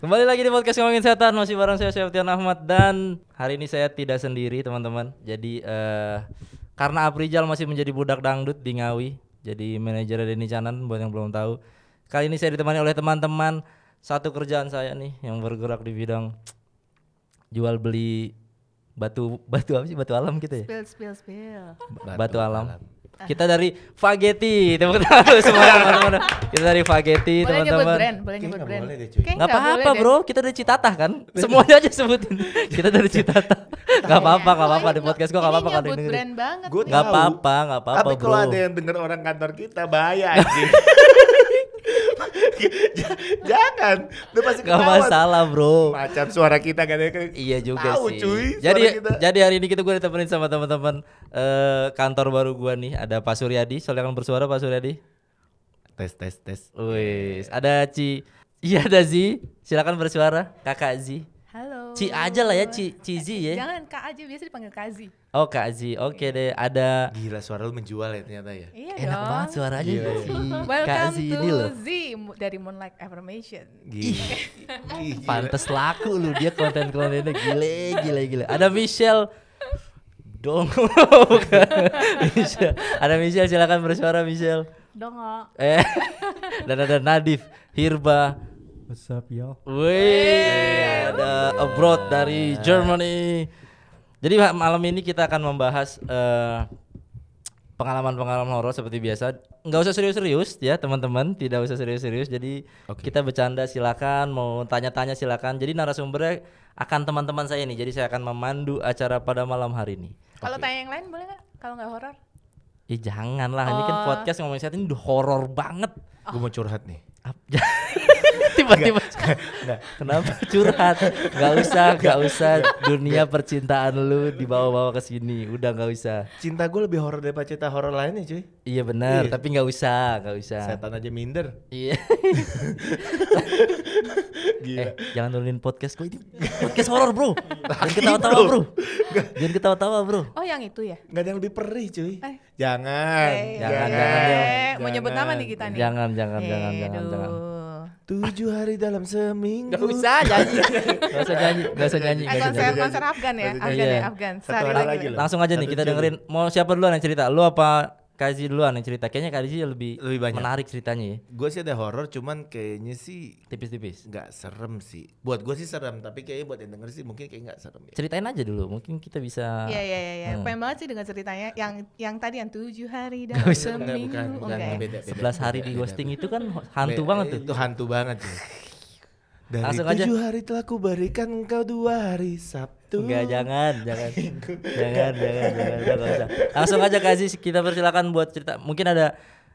Kembali lagi di podcast Ngomongin Setan, masih bareng saya Septian Ahmad. Dan hari ini saya tidak sendiri teman-teman. Jadi karena Aprijal masih menjadi budak dangdut di Ngawi, jadi manajer Denny Canan buat yang belum tahu. Kali ini saya ditemani oleh teman-teman satu kerjaan saya nih yang bergerak di bidang jual beli batu apa sih, batu alam gitu ya? Spill. Batu alam. Kita dari Fagetti, tepuk tangan semua teman-teman. Kita dari Fagetti teman-teman. Boleh nyebut brand. Nggak apa-apa bro, kita dari Citatah kan. Semuanya aja sebutin. Kita dari Citatah. Nggak apa-apa di podcast gua nggak apa-apa kalau Ini nyebut dengerin. brand banget. Nggak apa-apa Tapi bro. kalau ada yang denger orang kantor kita bahaya anjing. Jangan, udah pasti Nggak ketahuan. masalah bro. Macam suara kita kan Iya juga tahu, sih. cuy, Jadi suara kita. jadi hari ini kita gue ditemenin sama teman-teman kantor baru gua nih. Ada Pak Suryadi, silakan bersuara Pak Suryadi. Tes. Wih, ada Iya ada Zi, silakan bersuara Kakak Zi. Halo. Ci aja lah ya, Ci Zi ya. Jangan Kak aja, biasa dipanggil Kazi. Oh Kak Zi, oke deh. Ada Gila, suara lu menjual ya ternyata ya. Iya enak dong. banget suaranya Gila. si Kak Welcome Zi to ini loh. Z dari Moonlight Affirmation. Gila. Ih, gila. Pantes laku lu, dia konten-kontennya gile. Ada Michelle dong. Bukan. Ada Michelle, silakan bersuara Michelle. Dongo. Dan ada Nadif Hirba. What's up y'all? Wih, ada abroad dari Germany. Jadi malam ini kita akan membahas pengalaman-pengalaman horor seperti biasa. Nggak usah serius-serius ya teman-teman, tidak usah serius-serius. Jadi kita bercanda silakan, mau tanya-tanya silakan. Jadi narasumbernya akan teman-teman saya nih. Jadi saya akan memandu acara pada malam hari ini. Kalau tanya yang lain boleh nggak? Kalau nggak horor? Jangan lah, ini kan podcast ngomongin setan ini udah horor banget. Gue mau curhat nih. Tiba-tiba kenapa curhat? Gak usah dunia percintaan lu dibawa-bawa ke sini. Udah gak usah. Cinta gue lebih horor daripada cerita horor lainnya, cuy. Iya benar, Iya. tapi gak usah. Setan aja minder. Iya. Gila. Jangan nurunin podcast gue ini. Podcast horor, Bro. Jangan ketawa-tawa, Bro. Jangan ketawa-tawa, Bro. Oh yang itu ya? Nggak ada yang lebih perih, cuy. Eh. Jangan. Jangan. Mau nyebut nama nih kita nih. Jangan. Aduh. 7 hari dalam seminggu. Gak usah nyanyi. Gak usah nyanyi. konser Afgan ya? Afgan Iya. ya, Afgan. Satu Sehari hari lagi. lagi loh. Langsung aja nih Satu kita jam. dengerin. Mau siapa duluan yang cerita? Lu apa Kazi duluan yang cerita? Kayaknya Kazi lebih banyak. menarik ceritanya ya. Gue sih ada horor, cuman kayaknya sih Tipis-tipis. nggak serem sih. Buat gue sih serem, tapi kayaknya buat yang denger sih mungkin kayak nggak serem ya. Ceritain aja dulu, mungkin kita bisa. Iya. Pengen banget sih dengan ceritanya yang tadi yang 7 hari dan Gak usah. seminggu. Bukan, Enggak ya? beda. 11 hari di ghosting itu kan hantu banget tuh. Itu hantu banget sih. Dari Langsung aja. 7 hari telah ku berikan engkau 2 hari Sabtu. Enggak, jangan. Jangan, udah gak usah. Langsung aja Kazi, kita persilakan buat cerita. Mungkin ada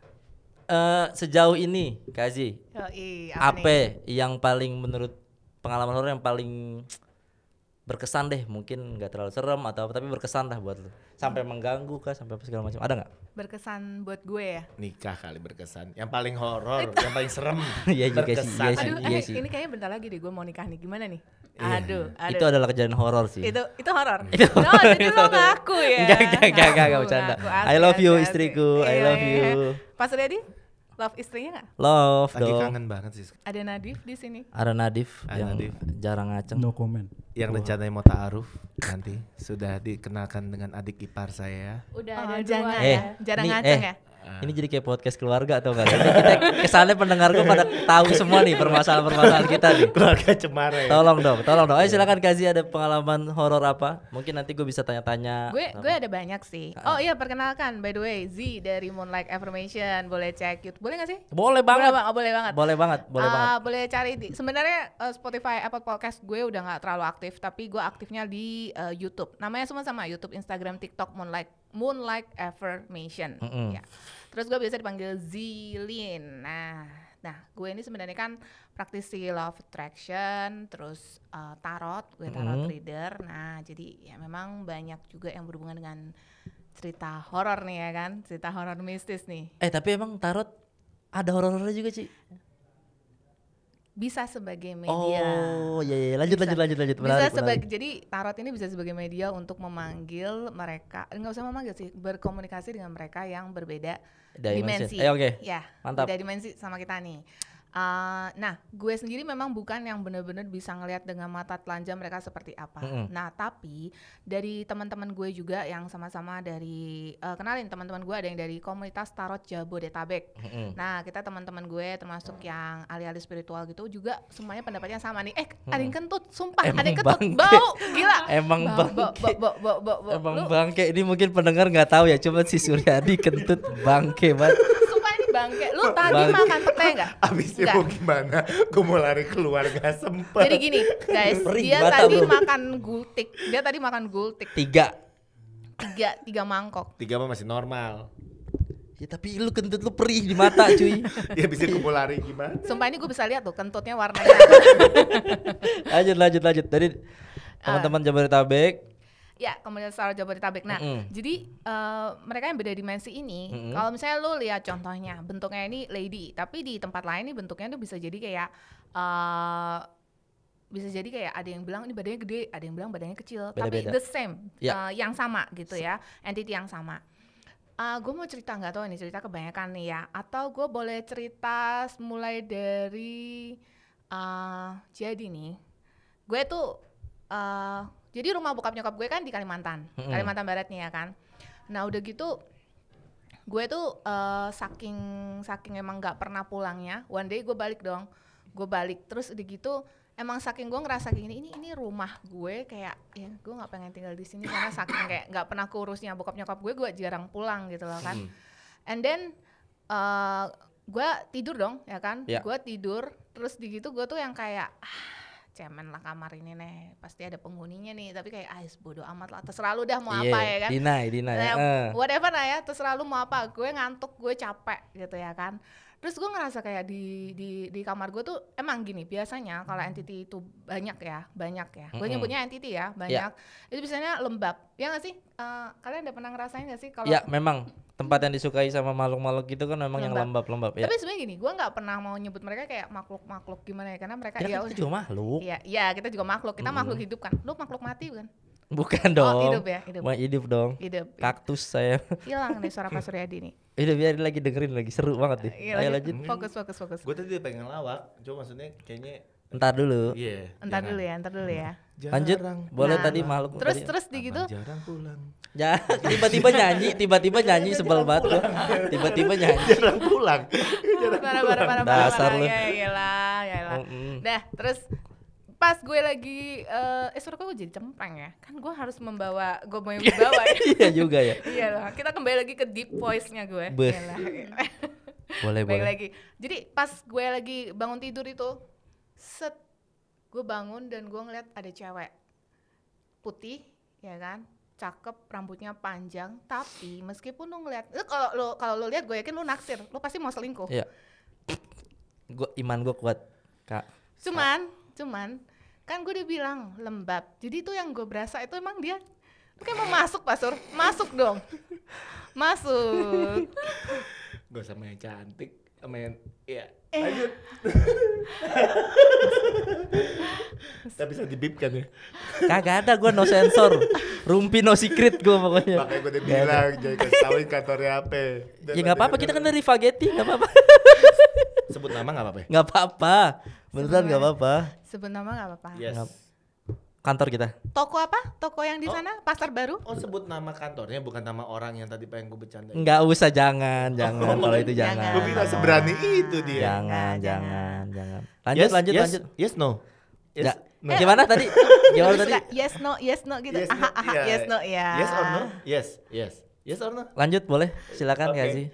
sejauh ini Kazi, Yoi, apa nih? yang paling menurut pengalaman horor yang paling berkesan deh, mungkin nggak terlalu serem atau apa, tapi berkesan lah buat lu. Sampai mengganggu kah, sampai apa segala macam. Ada nggak? Berkesan buat gue ya. Nikah kali berkesan. Yang paling horor, yang paling serem. Iya juga sih, berkesan. iya sih. Aduh, ini kayaknya bentar lagi deh gue mau nikah nih. Gimana nih? Aduh. Itu adalah kejadian horor sih. Itu horor. No, jadi lo ngaku ya. Enggak bercanda. Ngaku, I love you asli. istriku, I Iya, love iya. you. Pas Redi, love istrinya nggak? Love Lagi dong. kangen banget sih. Ada Nadif di sini. Ada Nadif Ada yang Nadif. jarang ngaceng. No comment. Yang rencananya mau ta'aruf nanti sudah dikenalkan dengan adik ipar saya. Udah Oh, ada jangan dua Eh, ya. Jarang ini- ngaceng ya. Ini jadi kayak podcast keluarga atau enggak? Jadi kita kesannya pendengar gue pada tahu semua nih permasalahan kita nih. Keluarga Cemara ya. Tolong dong. Ayo silakan kasih ada pengalaman horor apa? Mungkin nanti gue bisa tanya-tanya. Gue ada banyak sih. Oh iya, perkenalkan by the way Z dari Moonlight Affirmation. Boleh cek YouTube. Boleh nggak sih? Boleh banget. Boleh banget. Boleh banget. Boleh cari sebenarnya Spotify, Apple Podcast gue udah nggak terlalu aktif, tapi gue aktifnya di YouTube. Namanya semua sama, YouTube, Instagram, TikTok, Moonlight Affirmation. Mm-mm. Ya. Terus gue biasa dipanggil Zilin. Nah, gue ini sebenarnya kan praktisi law of attraction, terus tarot, gue tarot reader. Nah, jadi ya memang banyak juga yang berhubungan dengan cerita horor nih ya kan, cerita horor mistis nih. Tapi emang tarot ada horor-horornya juga sih. Bisa sebagai media. Oh iya, lanjut. Bisa Menarik. jadi tarot ini bisa sebagai media untuk memanggil mereka, nggak usah memanggil sih, berkomunikasi dengan mereka yang berbeda dimensi. Oke. Ya, Mantap. beda dimensi sama kita nih. Nah, gue sendiri memang bukan yang benar-benar bisa ngelihat dengan mata telanjang mereka seperti apa. Nah, tapi dari teman-teman gue juga yang sama-sama dari kenalin teman-teman gue ada yang dari komunitas Tarot Jabodetabek. Nah, kita teman-teman gue termasuk yang ahli-ahli spiritual gitu juga semuanya pendapatnya sama nih. Ada yang kentut, sumpah ada yang kentut, bau, gila. Emang bangke. Emang Lu- bangke. Ini mungkin pendengar nggak tahu ya, cuma si Suryadi kentut bangke banget. Sumpah ini bangke. Lu tadi Bangke. makan pete nggak? Abisnya Nggak. mau gimana? Gue mau lari keluar gak sempet. Jadi gini, guys, Perih dia mata, tadi bro. makan gultik. Dia tadi makan gultik 3. tiga mangkok. 3 mah masih normal. Ya tapi lu kentut lu perih di mata cuy. Ya bisa gue mau lari gimana? Sumpah ini gue bisa lihat tuh kentutnya warnanya apa. lanjut. Dari teman-teman Jabodetabek. Ya, komunitas Tarot Jabodetabek. Nah, jadi mereka yang beda dimensi ini, kalau misalnya lu lihat contohnya, bentuknya ini lady, tapi di tempat lain nih bentuknya tuh bisa jadi kayak ada yang bilang ini badannya gede, ada yang bilang badannya kecil, tapi Beda-beda. the same, Ya. yang sama gitu ya, entity yang sama. Gue mau cerita, nggak tahu ini cerita kebanyakan nih ya, atau gue boleh cerita mulai dari jadi nih, gue tuh jadi rumah bokap nyokap gue kan di Kalimantan Barat nih ya kan. Nah udah gitu gue tuh saking emang nggak pernah pulangnya, one day gue balik terus udah gitu emang saking gue ngerasa gini, ini rumah gue kayak ya gue nggak pengen tinggal di sini karena saking kayak nggak pernah keurusnya bokap nyokap gue jarang pulang gitu loh kan. And then gue tidur dong ya kan, gue tidur terus di gitu gue tuh yang kayak cemen lah kamar ini nih, pasti ada penghuninya nih, tapi kayak bodo amat lah, terserah lu dah mau apa ya kan. Deny Nah, whatever lah ya, terserah lu mau apa, gue ngantuk, gue capek gitu ya kan. Terus gue ngerasa kayak di kamar gue tuh emang gini, biasanya kalau entity itu banyak ya, gue nyebutnya entity ya, banyak, itu biasanya lembab, ya nggak sih? Kalian udah pernah ngerasain nggak sih kalau Ya memang tempat yang disukai sama makhluk-makhluk gitu kan memang yang lembab-lembab ya. Tapi sebenarnya gini, gue nggak pernah mau nyebut mereka kayak makhluk-makhluk gimana ya, karena mereka Ya kan kita juga makhluk. Iya, kita juga makhluk, kita makhluk hidup kan. Lu makhluk mati bukan? Bukan dong. hidup ya, hidup. Mau hidup dong. Hidup. Kaktus saya. Hilang nih suara Pak Suryadi nih. Udah biarin lagi dengerin lagi, seru banget nih. Ayo lanjut. Fokus. Gue tadi pengen ngelawak, cuma maksudnya kayaknya Entar dulu. iya. Entar dulu ya. Lanjut. Boleh Nah, tadi makhluk Terus di gitu. Jarang pulang. Ya, tiba-tiba nyanyi sebel banget gua. Tiba-tiba nyanyi. Jarang pulang. Parah. Dasar lu. Ya iyalah. Dah, terus pas gue lagi suara gue jadi cempreng ya. Kan gue harus membawa ya. Iya juga ya. Iya loh, kita kembali lagi ke deep voice-nya gue. Beh. Iyalah. Boleh. Baik lagi. Jadi pas gue lagi bangun tidur itu, gue bangun dan gue ngeliat ada cewek putih, ya kan, cakep, rambutnya panjang. Tapi meskipun lu ngeliat, kalau lu lihat gue yakin lu naksir, lu pasti mau selingkuh. Iya. Iman gue kuat, Kak. Cuman kan gue udah bilang lembab. Jadi itu yang gue berasa itu emang dia lu kayak mau masuk, Pak Sur. Masuk dong. Masuk. Gak sama yang cantik, sama yang iya. Lanjut. Tapi bisa dibip kan ya? Kagak ada, gue no sensor. Rumpi no secret gue pokoknya. Makanya gue udah bilang, jangan kasih tauin kantornya apa. Ya nggak apa-apa, kita kan dari Spaghetti, nggak apa-apa. Sebut nama nggak apa-apa. Nggak apa-apa, beneran nggak apa-apa. Sebut nama nggak apa-apa. Yes. Kantor kita. Toko apa? Toko yang di sana? Pasar Baru? Oh sebut nama kantornya bukan nama orang yang tadi pengen gue bercanda. Nggak usah, jangan. Kalau itu jangan. Gue bilang seberani itu dia. Jangan. Yes, Lanjut. Yes, no. Ya. no. Gimana tadi? Yes no gitu. Yes, no, iya. Yes no ya. Yes or no? Yes or no? Lanjut boleh, silakan Oke. nggak sih?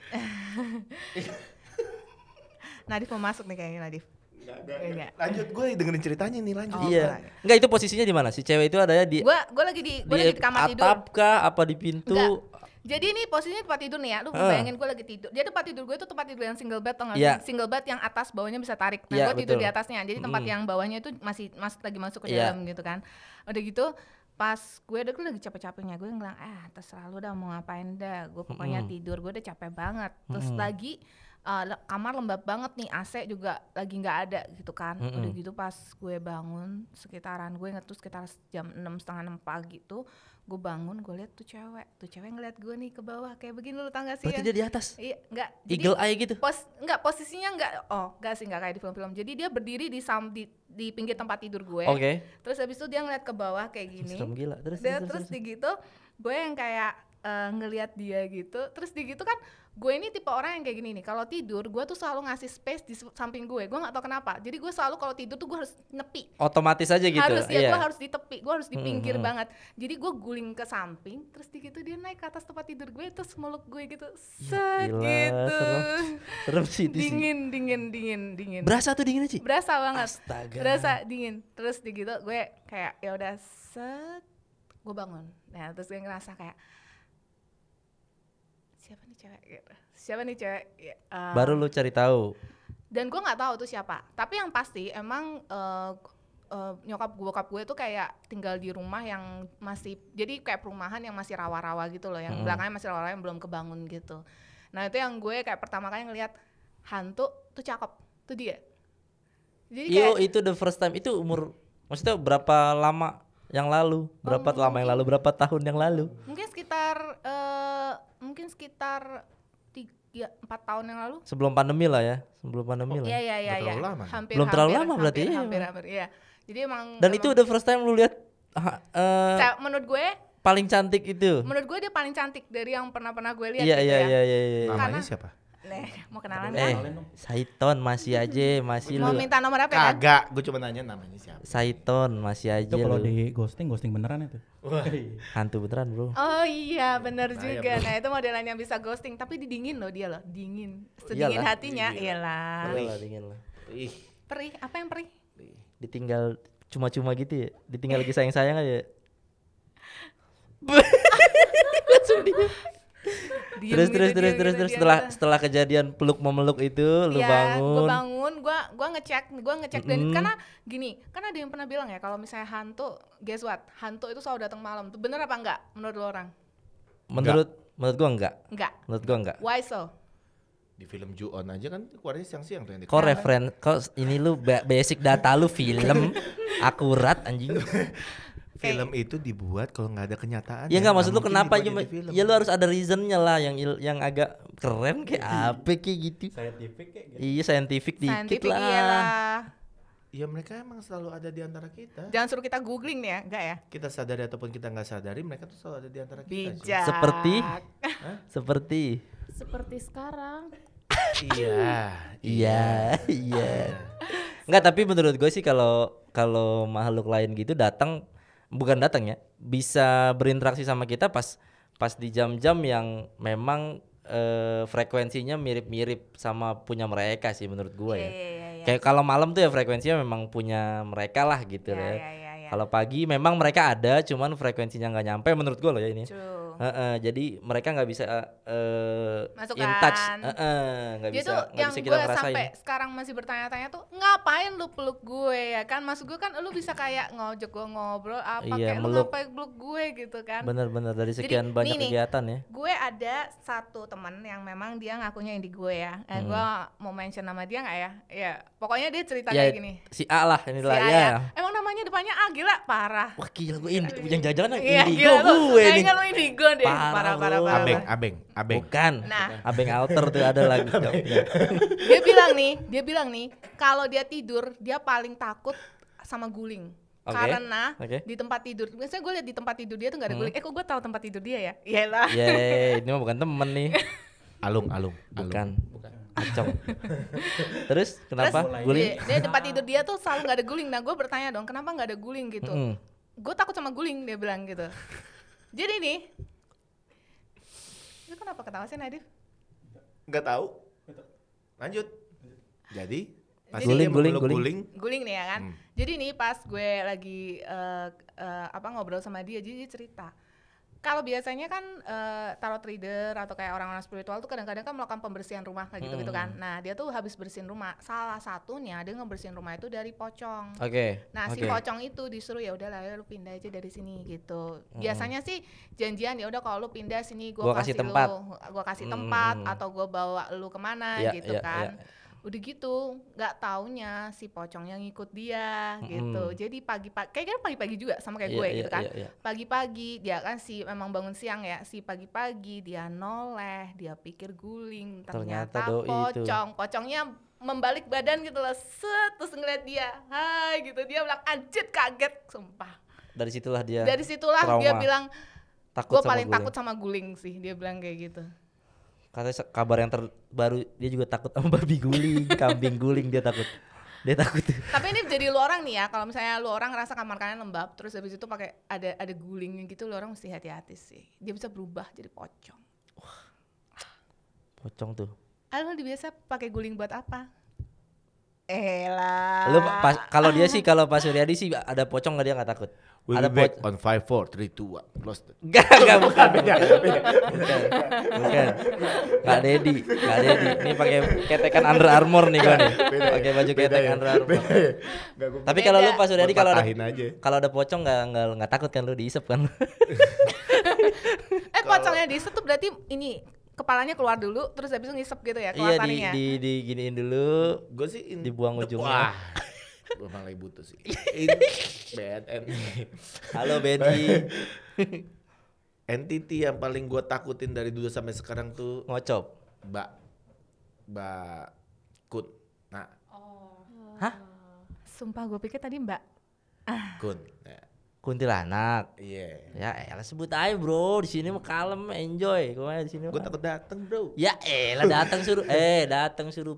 Nadif mau masuk nih kayaknya Nadif. Enggak. Lanjut, gue dengerin ceritanya nih, lanjut. Oh, Iya. boleh. Enggak, itu posisinya di mana? Si cewek itu ada di Gue lagi di kamar tidur. atap kah? Apa di pintu? Enggak. Jadi ini posisinya tempat tidur nih ya. Lu bayangin gue lagi tidur. Dia tempat tidur gue itu tempat tidur yang single bed, tau gak sih? Iya. Single bed yang atas bawahnya bisa tarik. Nah, Iya, gue tidur betul. di atasnya. Jadi tempat yang bawahnya itu masih lagi masuk ke Iya. dalam gitu kan. Udah gitu pas gue lagi capek-capeknya, gue bilang terserah lu dah mau ngapain dah. Gue pokoknya tidur, gue udah capek banget. Terus lagi kamar lembab banget nih, AC juga lagi nggak ada gitu kan. Udah gitu pas gue bangun sekitaran, gue inget tuh sekitar jam 6, setengah 6 pagi tuh gue bangun, gue lihat tuh cewek ngeliat gue nih ke bawah kayak begini, lu tau gak sih? Berarti dia di atas. Iya, enggak. Eagle eye gitu. Posisinya enggak sih, enggak kayak di film-film. Jadi dia berdiri di pinggir tempat tidur gue. Oke. Terus habis itu dia ngeliat ke bawah kayak gini. Serem gila. Terus di gitu gue yang kayak ngeliat dia gitu. Terus di gitu kan gue ini tipe orang yang kayak gini nih. Kalau tidur gue tuh selalu ngasih space di samping gue. Gue nggak tahu kenapa. Jadi gue selalu kalau tidur tuh gue harus nepi. Otomatis aja gitu. Harus ya, iya. gue harus di tepi, gue harus di pinggir banget. Jadi gue guling ke samping, terus di gitu dia naik ke atas tempat tidur gue, terus meluk gue gitu, set Gila, gitu. serem sih itu sih. Dingin. Berasa tuh dinginnya, Ci? Berasa banget. Astaga. Berasa dingin. Terus di gitu gue kayak ya udah set, gue bangun. Nah terus gue ngerasa kayak siapa nih cewek? Ya, Baru lu cari tahu. dan gue nggak tahu tuh siapa. Tapi yang pasti emang nyokap bokap gue tuh kayak tinggal di rumah yang masih, jadi kayak perumahan yang masih rawa-rawa gitu loh, yang belakangnya masih rawa-rawa yang belum kebangun gitu. Nah itu yang gue kayak pertama kali ngelihat hantu tuh cakep, tuh dia. Jadi kayak, Itu the first time. Itu umur, maksudnya berapa lama yang lalu? Berapa lama yang lalu? Berapa tahun yang lalu? mungkin sekitar 3-4 tahun yang lalu. Sebelum pandemi lah ya. Sebelum pandemi lah. Iya. terlalu lama. Belum terlalu lama berarti, iya. Hampir, iya. Jadi emang. Dan itu the first time lu lihat menurut gue paling cantik itu. Menurut gue dia paling cantik dari yang pernah gue lihat Iya, gitu iya, ya. iya. Namanya Karena- siapa? Mau kenalan kan? Saiton masih aja, masih Mau lu. minta nomor apa ya? Kagak, gue cuma nanya namanya siapa. Saiton masih aja Itu kalau lu. di ghosting beneran itu. Hantu beneran, Bro. Oh iya benar juga. bro. Nah itu modelan yang bisa ghosting, tapi dingin loh dia loh, dingin. Sedingin Iyalah. hatinya, iyalah. Perih lah, dingin lah. Ih, Perih, apa yang perih? Ditinggal cuma-cuma gitu ya. Ditinggal lagi sayang-sayang aja. Diem Terus gitu, diem gitu, diem setelah kejadian peluk memeluk itu lu Iya, bangun. gue bangun, gue ngecek dan karena gini, kan ada yang pernah bilang ya kalau misalnya hantu, guess what? Hantu itu selalu datang malam. Tuh bener apa enggak menurut lo orang? Menurut gua enggak. Enggak. Menurut gua enggak. Why so? di film Ju-on aja kan keluarnya siang-siang tuh yang di Kok ini lu basic data lu film akurat anjing. film itu dibuat kalau nggak ada kenyataan. Ya enggak, maksud lu mungkin kenapa dibuat cuma jadi film. ya lu harus ada reasonnya lah yang agak keren kayak apa kayak gitu. Scientific kayak gitu. Iya, scientific dikit Scientific lah. iyalah. Ya mereka emang selalu ada di antara kita. Jangan suruh kita googling nih ya, enggak ya? Kita sadari ataupun kita nggak sadari, mereka tuh selalu ada di antara kita. Ju. Bijak. Seperti Seperti sekarang. Iya. Iya. Enggak, tapi menurut gue sih kalau makhluk lain gitu bukan datang ya, bisa berinteraksi sama kita pas di jam-jam yang memang frekuensinya mirip-mirip sama punya mereka sih menurut gue ya. Iya. Kayak kalau malam tuh ya frekuensinya memang punya mereka lah gitu ya. Iya. Kalau pagi memang mereka ada, cuman frekuensinya nggak nyampe menurut gue loh ya ini. True. Jadi mereka nggak bisa Masuk in touch, kan. nggak Dia bisa tuh nggak yang bisa kita gue ngerasain. sampai sekarang masih bertanya-tanya tuh ngapain lu peluk gue ya kan? Maksud gue kan lu bisa kayak ngojek gue ngobrol apa Iya, kayak lu meluk. ngapain peluk gue gitu kan? Bener-bener dari Jadi, sekian banyak nih, kegiatan ya. Gue ada satu teman yang memang dia ngakunya indie gue ya. Gue mau mention nama dia nggak ya? Ya pokoknya dia cerita Ya, kayak gini. si A lah inilah Si A ya. Emang namanya depannya A, gila parah. Wah gila gue yang jajan Iya, indigo gila lu. gue nih. Kayaknya lu indigo deh. Parah Parah. lu. Abeng. Bukan. Nah. Abeng alter tuh ada lagi. Dia bilang nih, kalau dia tidur dia paling takut sama guling. Oke, Karena oke. di tempat tidur, biasanya gue lihat di tempat tidur dia tuh nggak ada guling. Kok gue tahu tempat tidur dia ya? Iyalah. Ini mah bukan temen nih. Alung. Bukan. Acong. Terus kenapa? Terus Guling? dia tempat tidur dia tuh selalu nggak ada guling. Nah gue bertanya dong, kenapa nggak ada guling gitu? Mm-mm. Gue takut sama guling, dia bilang gitu. Jadi nih, lu kenapa ketawa sih Nadif? Nggak tahu. Lanjut. Jadi pas Guling, dia memeluk guling. Guling nih ya kan. Jadi nih pas gue lagi ngobrol sama dia, jadi dia cerita Kalau biasanya kan tarot reader atau kayak orang-orang spiritual tuh kadang-kadang kan melakukan pembersihan rumah kayak gitu kan. Nah dia tuh habis bersihin rumah, salah satunya dia ngebersihin rumah itu dari pocong. Oke. Nah si pocong itu disuruh ya udahlah ya lu pindah aja dari sini gitu. Biasanya sih janjian ya udah kalau lu pindah sini Gua kasih tempat. gua kasih tempat atau gua bawa lu kemana gitu kan. Udah gitu nggak taunya si pocongnya ngikut dia gitu. Jadi pagi-pagi kayaknya pagi-pagi juga sama kayak gue gitu kan. Pagi-pagi dia kan memang bangun siang ya, si pagi-pagi dia noleh, dia pikir guling, ternyata pocong. Pocongnya membalik badan gitu loh, terus ngeliat dia, hai gitu, dia bilang anjir kaget, sumpah. Dari situlah dia dia bilang gue paling guling. takut sama guling sih, dia bilang kayak gitu. Katanya kabar yang terbaru dia juga takut sama babi guling, kambing guling, dia takut. Tapi ini jadi lu orang nih ya, kalau misalnya lu orang ngerasa kamar kalian lembab, terus habis itu pakai ada gulingnya gitu, lu orang mesti hati-hati sih. Dia bisa berubah jadi pocong. Pocong tuh. Lu biasa pakai guling buat apa? Elah. Lu kalau dia sih, kalau Pak Suryadi sih ada pocong nggak, dia nggak takut. We'll Ada be back on 5, 4, 3, 2, 1. Close. Enggak, bukan. Enggak Dedi. Ini pakai ketekan Under Armour nih gua nih. Pakai baju ketek Under Armour. Tapi kalau lu Pak Suryadi kalau ada pocong enggak takut kan, lu diisep kan? Pocongnya diisep tuh berarti ini kepalanya keluar dulu terus habis itu ngisep gitu ya, keluar taringnya. Iya, diginiin dulu. Gue sih dibuang ujungnya. Gue malah butuh sih. BNN. Halo Bedi. Entity yang paling gue takutin dari dulu sampai sekarang tuh Ngocop. Mbak Kun. Nah. Hah? Sumpah gue pikir tadi Mbak Kun. Ya. Kuntilanak. Iya. Ya elah sebut aja bro, di sini mah kalem, enjoy. Gua di sini. Gue takut dateng bro. Ya elah datang suruh.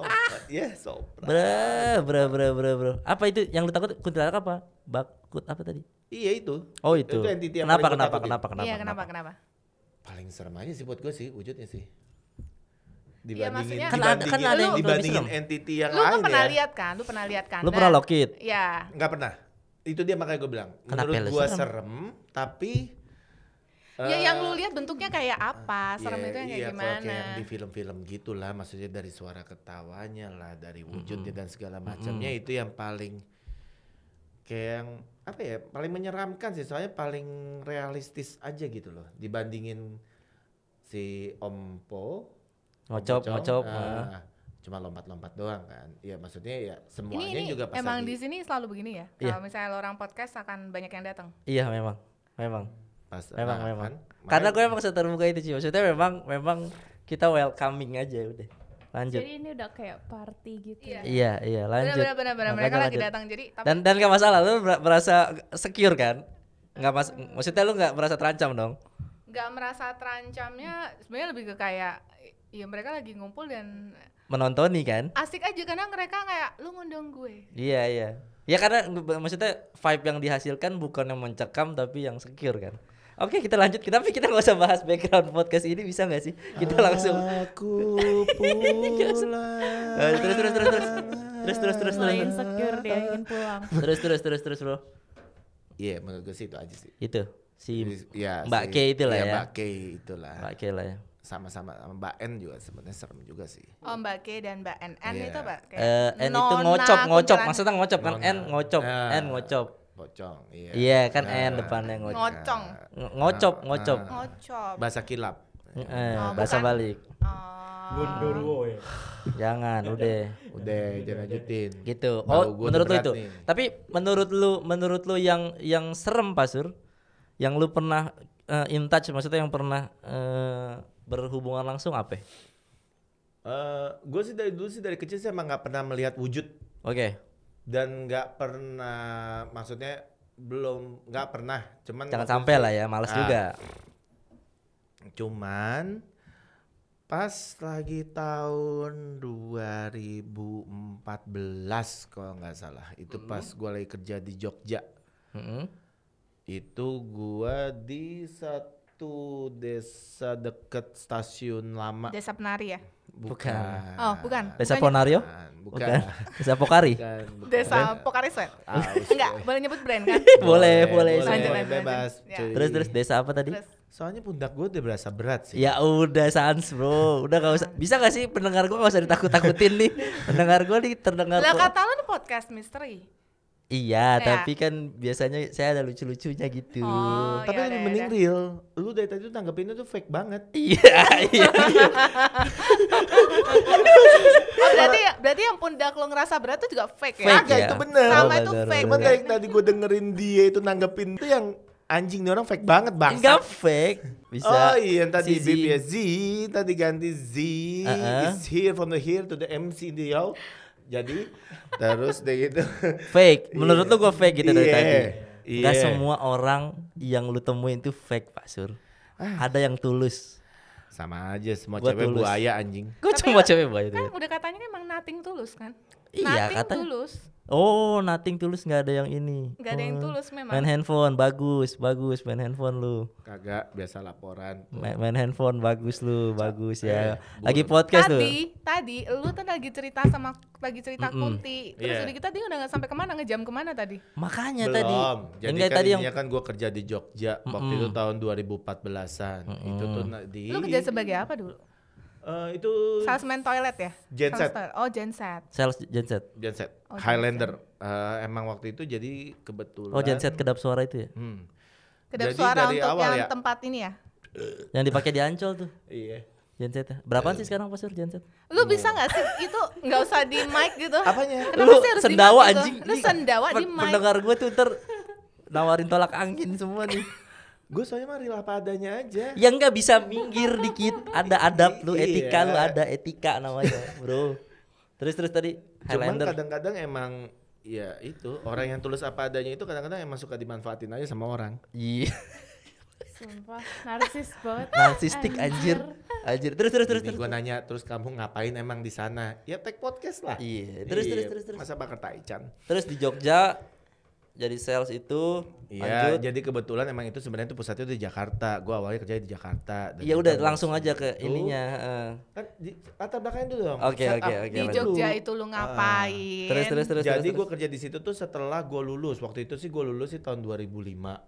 Sopra. Bro. Apa itu yang lu takut? Kuntilanak apa? Bakut apa tadi? Iya itu. Oh itu. entity yang Kenapa? paling gua takutin. Iya kenapa? Paling serem aja sih buat gue sih wujudnya sih. maksudnya- Dibandingin entity yang Lu lain kan pernah ya. lihat kan? Lu pernah lokit? Iya. Nggak pernah. Itu dia makanya gue bilang. Kenapa Menurut lu gue serem? serem, tapi Ya yang lu lihat bentuknya kayak apa? Serem itu yang kayak gimana? Kayak yang di film-film gitulah, maksudnya dari suara ketawanya lah, dari wujudnya dan segala macamnya itu yang paling kayak yang apa ya? Paling menyeramkan sih, soalnya paling realistis aja gitu loh dibandingin si Om Po. Ngocop. Cuma lompat-lompat doang kan. Iya maksudnya ya semuanya Ini juga pas emang lagi di sini selalu begini ya? Iya. Kalau misalnya lo orang podcast akan banyak yang datang. Iya memang. pas Memang. kan, Karena makanya gue emang seterbuka itu sih. Maksudnya memang kita welcoming aja udah. Lanjut. Jadi ini udah kayak party gitu. Iya. Iya, lanjut. Benar. Makanya Mereka lagi lanjut. datang jadi. Tapi Dan gak masalah, lu merasa secure kan? Maksudnya lu gak merasa terancam dong? nggak merasa terancamnya. Sebenarnya lebih ke kayak, ya mereka lagi ngumpul dan Menontoni kan? asik aja karena mereka kayak lu ngundang gue. Iya. Ya karena maksudnya vibe yang dihasilkan bukan yang mencekam tapi yang secure kan. Oke kita lanjut, tapi kita nggak usah bahas background podcast ini, bisa nggak sih? Kita langsung. Aku pulang. Terus. Mulai insecure dia ingin pulang. Terus bro. Iya menurut gue sih itu aja sih. Itu si Ya, Mbak K itulah ya. Mbak K itulah. Mbak K lah ya. Sama-sama sama Mbak N juga sebenarnya serem juga sih. Oh Mbak K dan Mbak N. N Iya. itu Mbak kayak N itu Nona ngocop, kuntilanak. maksudnya ngocop kan? Nona. N ngocop, Nah. N ngocop. Pocong, iya. Iya kan N depannya ngocop. Ngocong. Ngocop. Ngocop. Bahasa kilap. Bahasa bukan. balik. Gondorwo ya. Jangan, udah. Udah jangan lanjutin. Gitu. Bau Oh, gua menurut lu udah itu. berat nih. Tapi menurut lu yang serem Pak Sur, yang lu pernah in touch, maksudnya yang pernah berhubungan langsung apa? Gue sih dari dulu sih dari kecil sih emang nggak pernah melihat wujud Oke. dan nggak pernah, maksudnya nggak pernah. Cuman Jangan waktu sampai itu- lah ya, males juga. Cuman pas lagi tahun 2014 kalau nggak salah, itu pas gue lagi kerja di Jogja. Mm-mm. Itu gua di satu desa deket stasiun lama. Desa Penari ya? Bukan. Oh bukan. Desa Bukannya- Ponario? Bukan. Desa Pokari? Bukan. Desa Pokariswet. Ah, Enggak, boleh nyebut brand kan? Boleh. Lanjut. Bebas. Ya. cuy. Terus desa apa tadi? Terus Soalnya pundak gue udah berasa berat sih. Ya udah Sans bro, udah gak usah. Bisa gak sih pendengar gue gak usah ditakut-takutin nih. Pendengar gue nih terdengar Lah kok. kata lu nih podcast misteri. Iya, Ya. tapi kan biasanya saya ada lucu-lucunya gitu. Oh, Tapi ya lebih udah, mending ya udah. real. Lu dari tadi tuh tanggepinnya tuh fake banget. Iya, iya. Oh, berarti yang pundak lo ngerasa berat tuh juga fake ya? Fake Kagak, ya? itu bener. Sama Oh, itu bener, fake. Cuman bener. dari tadi gue dengerin dia itu nanggepin itu yang anjing nih orang fake banget Enggak bangsa. fake. Bisa. Oh iya tadi Si Bib Z. ya Z, tadi ganti Z Uh-uh. is here from the here to the MC di yo. Jadi terus deh gitu. Fake. Menurut lu gue fake gitu dari Iya, tadi. iya. Gak semua orang yang lu temuin itu fake Pak Sur. Ada yang tulus. Sama aja semua Gua cewek tulus. buaya anjing. Gue Tapi cuma cewek banget itu. Kan udah katanya kan emang nothing tulus kan? Iya, Nothing katanya. tulus. Oh, nothing tulus nggak ada yang ini. Nggak ada yang Oh. tulus memang. Main handphone bagus, bagus main handphone lu. Kagak biasa laporan. Main handphone bagus lu, bagus ya. Eh, Lagi podcast tuh. Tadi lu tuh lagi cerita Kunti. Terus Iya. udah kita dia udah nggak sampai kemana, ngejam kemana tadi? Makanya Belum. tadi. Jadi Enggak kan tadi yang intinya kan gue kerja di Jogja waktu itu tahun 2014-an. Itu tuh di Lu kerja sebagai apa dulu? itu Salesman toilet ya? Genset. Sales toilet. Oh, genset. sales genset. Genset Oh, Highlander. Emang waktu itu jadi kebetulan. Oh, genset kedap suara itu ya. Kedap Jadi suara dari untuk awal yang ya? tempat ini ya? Yang dipakai di Ancol tuh. Iya. Genset. Berapaan sih sekarang Pak Sur genset? Lu bisa nggak sih itu nggak usah di mic gitu? Apanya? Kenapa Lu sih harus di sendawa mic gitu? anjing. Lu sendawa di mic. Pendengar gue tuh ntar nawarin tolak angin semua nih. Gue soalnya mah rela padanya aja. Ya nggak bisa minggir dikit. Ada adab lu, etika Iya. lu ada etika namanya, bro. Terus tadi Cuman Highlander. kadang-kadang emang ya itu orang yang tulus apa adanya itu kadang-kadang emang suka dimanfaatin aja sama orang. Iya. Sumpah, narsis banget. Narsistik anjir. Anjir. Terus. Ini gue nanya terus kamu ngapain emang di sana? Ya take podcast lah. Iya. Terus. Masa bakar taichan? Terus di Jogja jadi sales itu Iya, lanjut. jadi kebetulan emang itu sebenarnya itu pusatnya di Jakarta. Gua awalnya kerja di Jakarta. Dan Ya udah kita langsung aja ke itu, ininya. Kan latar belakangnya dulu dong. Oke, Setup oke. Di dulu. Jogja itu lu ngapain? Terus. Jadi gue kerja di situ tuh setelah gue lulus. Waktu itu sih gue lulus sih tahun 2005.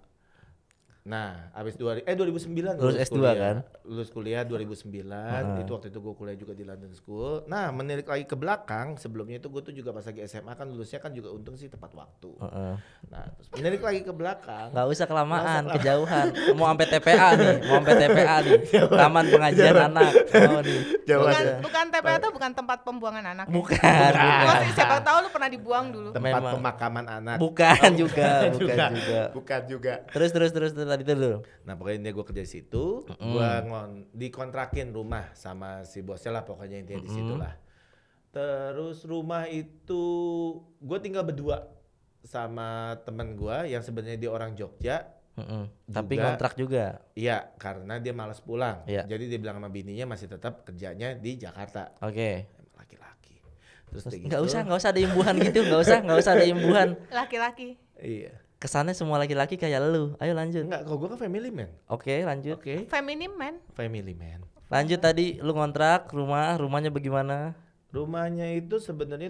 Nah, abis 2009 Lulus S2 kuliah. kan? Lulus kuliah 2009. Itu waktu itu gue kuliah juga di London School. Nah, menilik lagi ke belakang, sebelumnya itu gue tuh juga pas lagi SMA kan lulusnya kan juga untung sih tepat waktu. Heeh. Nah, terus menilik lagi ke belakang. Nggak usah kelamaan, kejauhan. Mau sampai TPA nih, nih. Taman pengajian anak. Oh nih. Jauh Nggak aja. usah. Bukan TPA itu bukan tempat pembuangan anak. Ya? Bukan. Masih siapa tahu lu pernah dibuang dulu. Tempat Memang. pemakaman anak. Bukan juga. Bukan juga. Terus tadi dulu. Nah pokoknya dia gue kerja di situ, gue dikontrakin rumah sama si bosnya lah pokoknya intinya di situ lah. Terus rumah itu gue tinggal berdua sama temen gue yang sebenarnya dia orang Jogja. Tapi Juga. kontrak juga. Iya karena dia malas pulang. Iya. Jadi dia bilang sama bininya masih tetap kerjanya di Jakarta. Oke. Laki-laki. Terus udah Nggak gitu, usah ada imbuhan gitu, nggak usah ada imbuhan. Laki-laki. Iya. Kesannya semua laki-laki kayak lu. Ayo lanjut. Enggak, kalau gue kan family man. Oke, lanjut. Oke. Feminim man. Family man. Lanjut tadi lu ngontrak rumahnya bagaimana? Rumahnya itu sebenarnya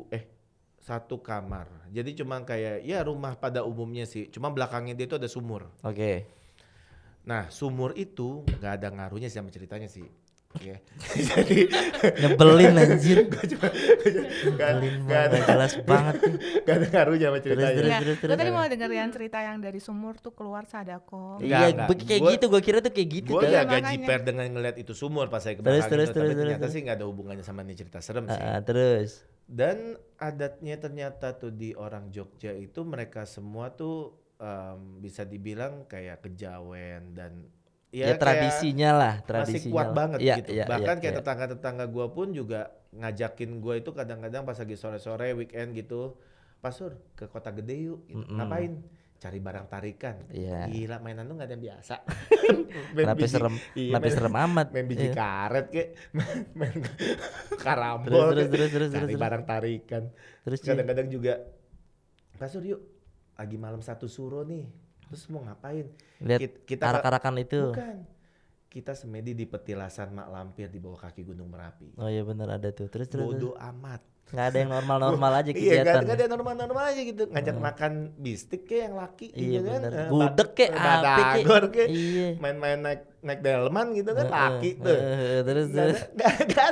satu kamar. Jadi cuma kayak ya rumah pada umumnya sih. Cuma belakangnya dia itu ada sumur. Oke. Nah sumur itu nggak ada ngaruhnya sih sama ceritanya sih. Oke. Jadi Nyebelin anjir. nggak Nggak jelas banget nih. nggak ada ngaruhnya sama ceritanya. Terus. Nah, gue tadi mau denger yang cerita yang dari sumur tuh keluar sadako. Enggak, Iya, enggak. kayak Gua- gitu. Gue kira tuh kayak gitu. Gue tau. ya agak makanya. jiper dengan ngeliat itu sumur pas saya ke Terus, belakang itu. Tapi terus, ternyata terus. sih nggak ada hubungannya sama nih cerita serem sih. Terus. Dan adatnya ternyata tuh di orang Jogja itu mereka semua tuh bisa dibilang kayak kejawen dan Ya, kayak tradisinya lah, masih tradisinya. kuat lah. banget Iya, gitu. iya, Bahkan iya, kayak iya. tetangga-tetangga gue pun juga ngajakin gue itu kadang-kadang pas lagi sore-sore weekend gitu, Pak Sur ke kota gede yuk. Gitu. Ngapain? Cari barang tarikan. Iya. Gila mainan lu nggak ada yang biasa. Kenapa serem? Kenapa serem amat? Main biji Iya. karet kek, main karambol. Terus, kek. terus. Cari barang tarikan. Terus Ci? Kadang-kadang juga, Pak Sur yuk, lagi malam satu suro nih. Terus mau ngapain? Lihat Kita arak-arakan itu. Bukan. Kita semedi di petilasan Mak Lampir di bawah kaki Gunung Merapi. Oh iya benar ada tuh. Terus. Bodoh amat. Nggak ada yang normal-normal aja Iya, kegiatan. nggak ada normal-normal aja gitu. Ngajak makan bistik kayak yang laki Iya gitu kan. bener. Gudeg kek, apa kek. Batagor kek. Iya. Main-main naik delman gitu kan laki tuh. Terus Nggak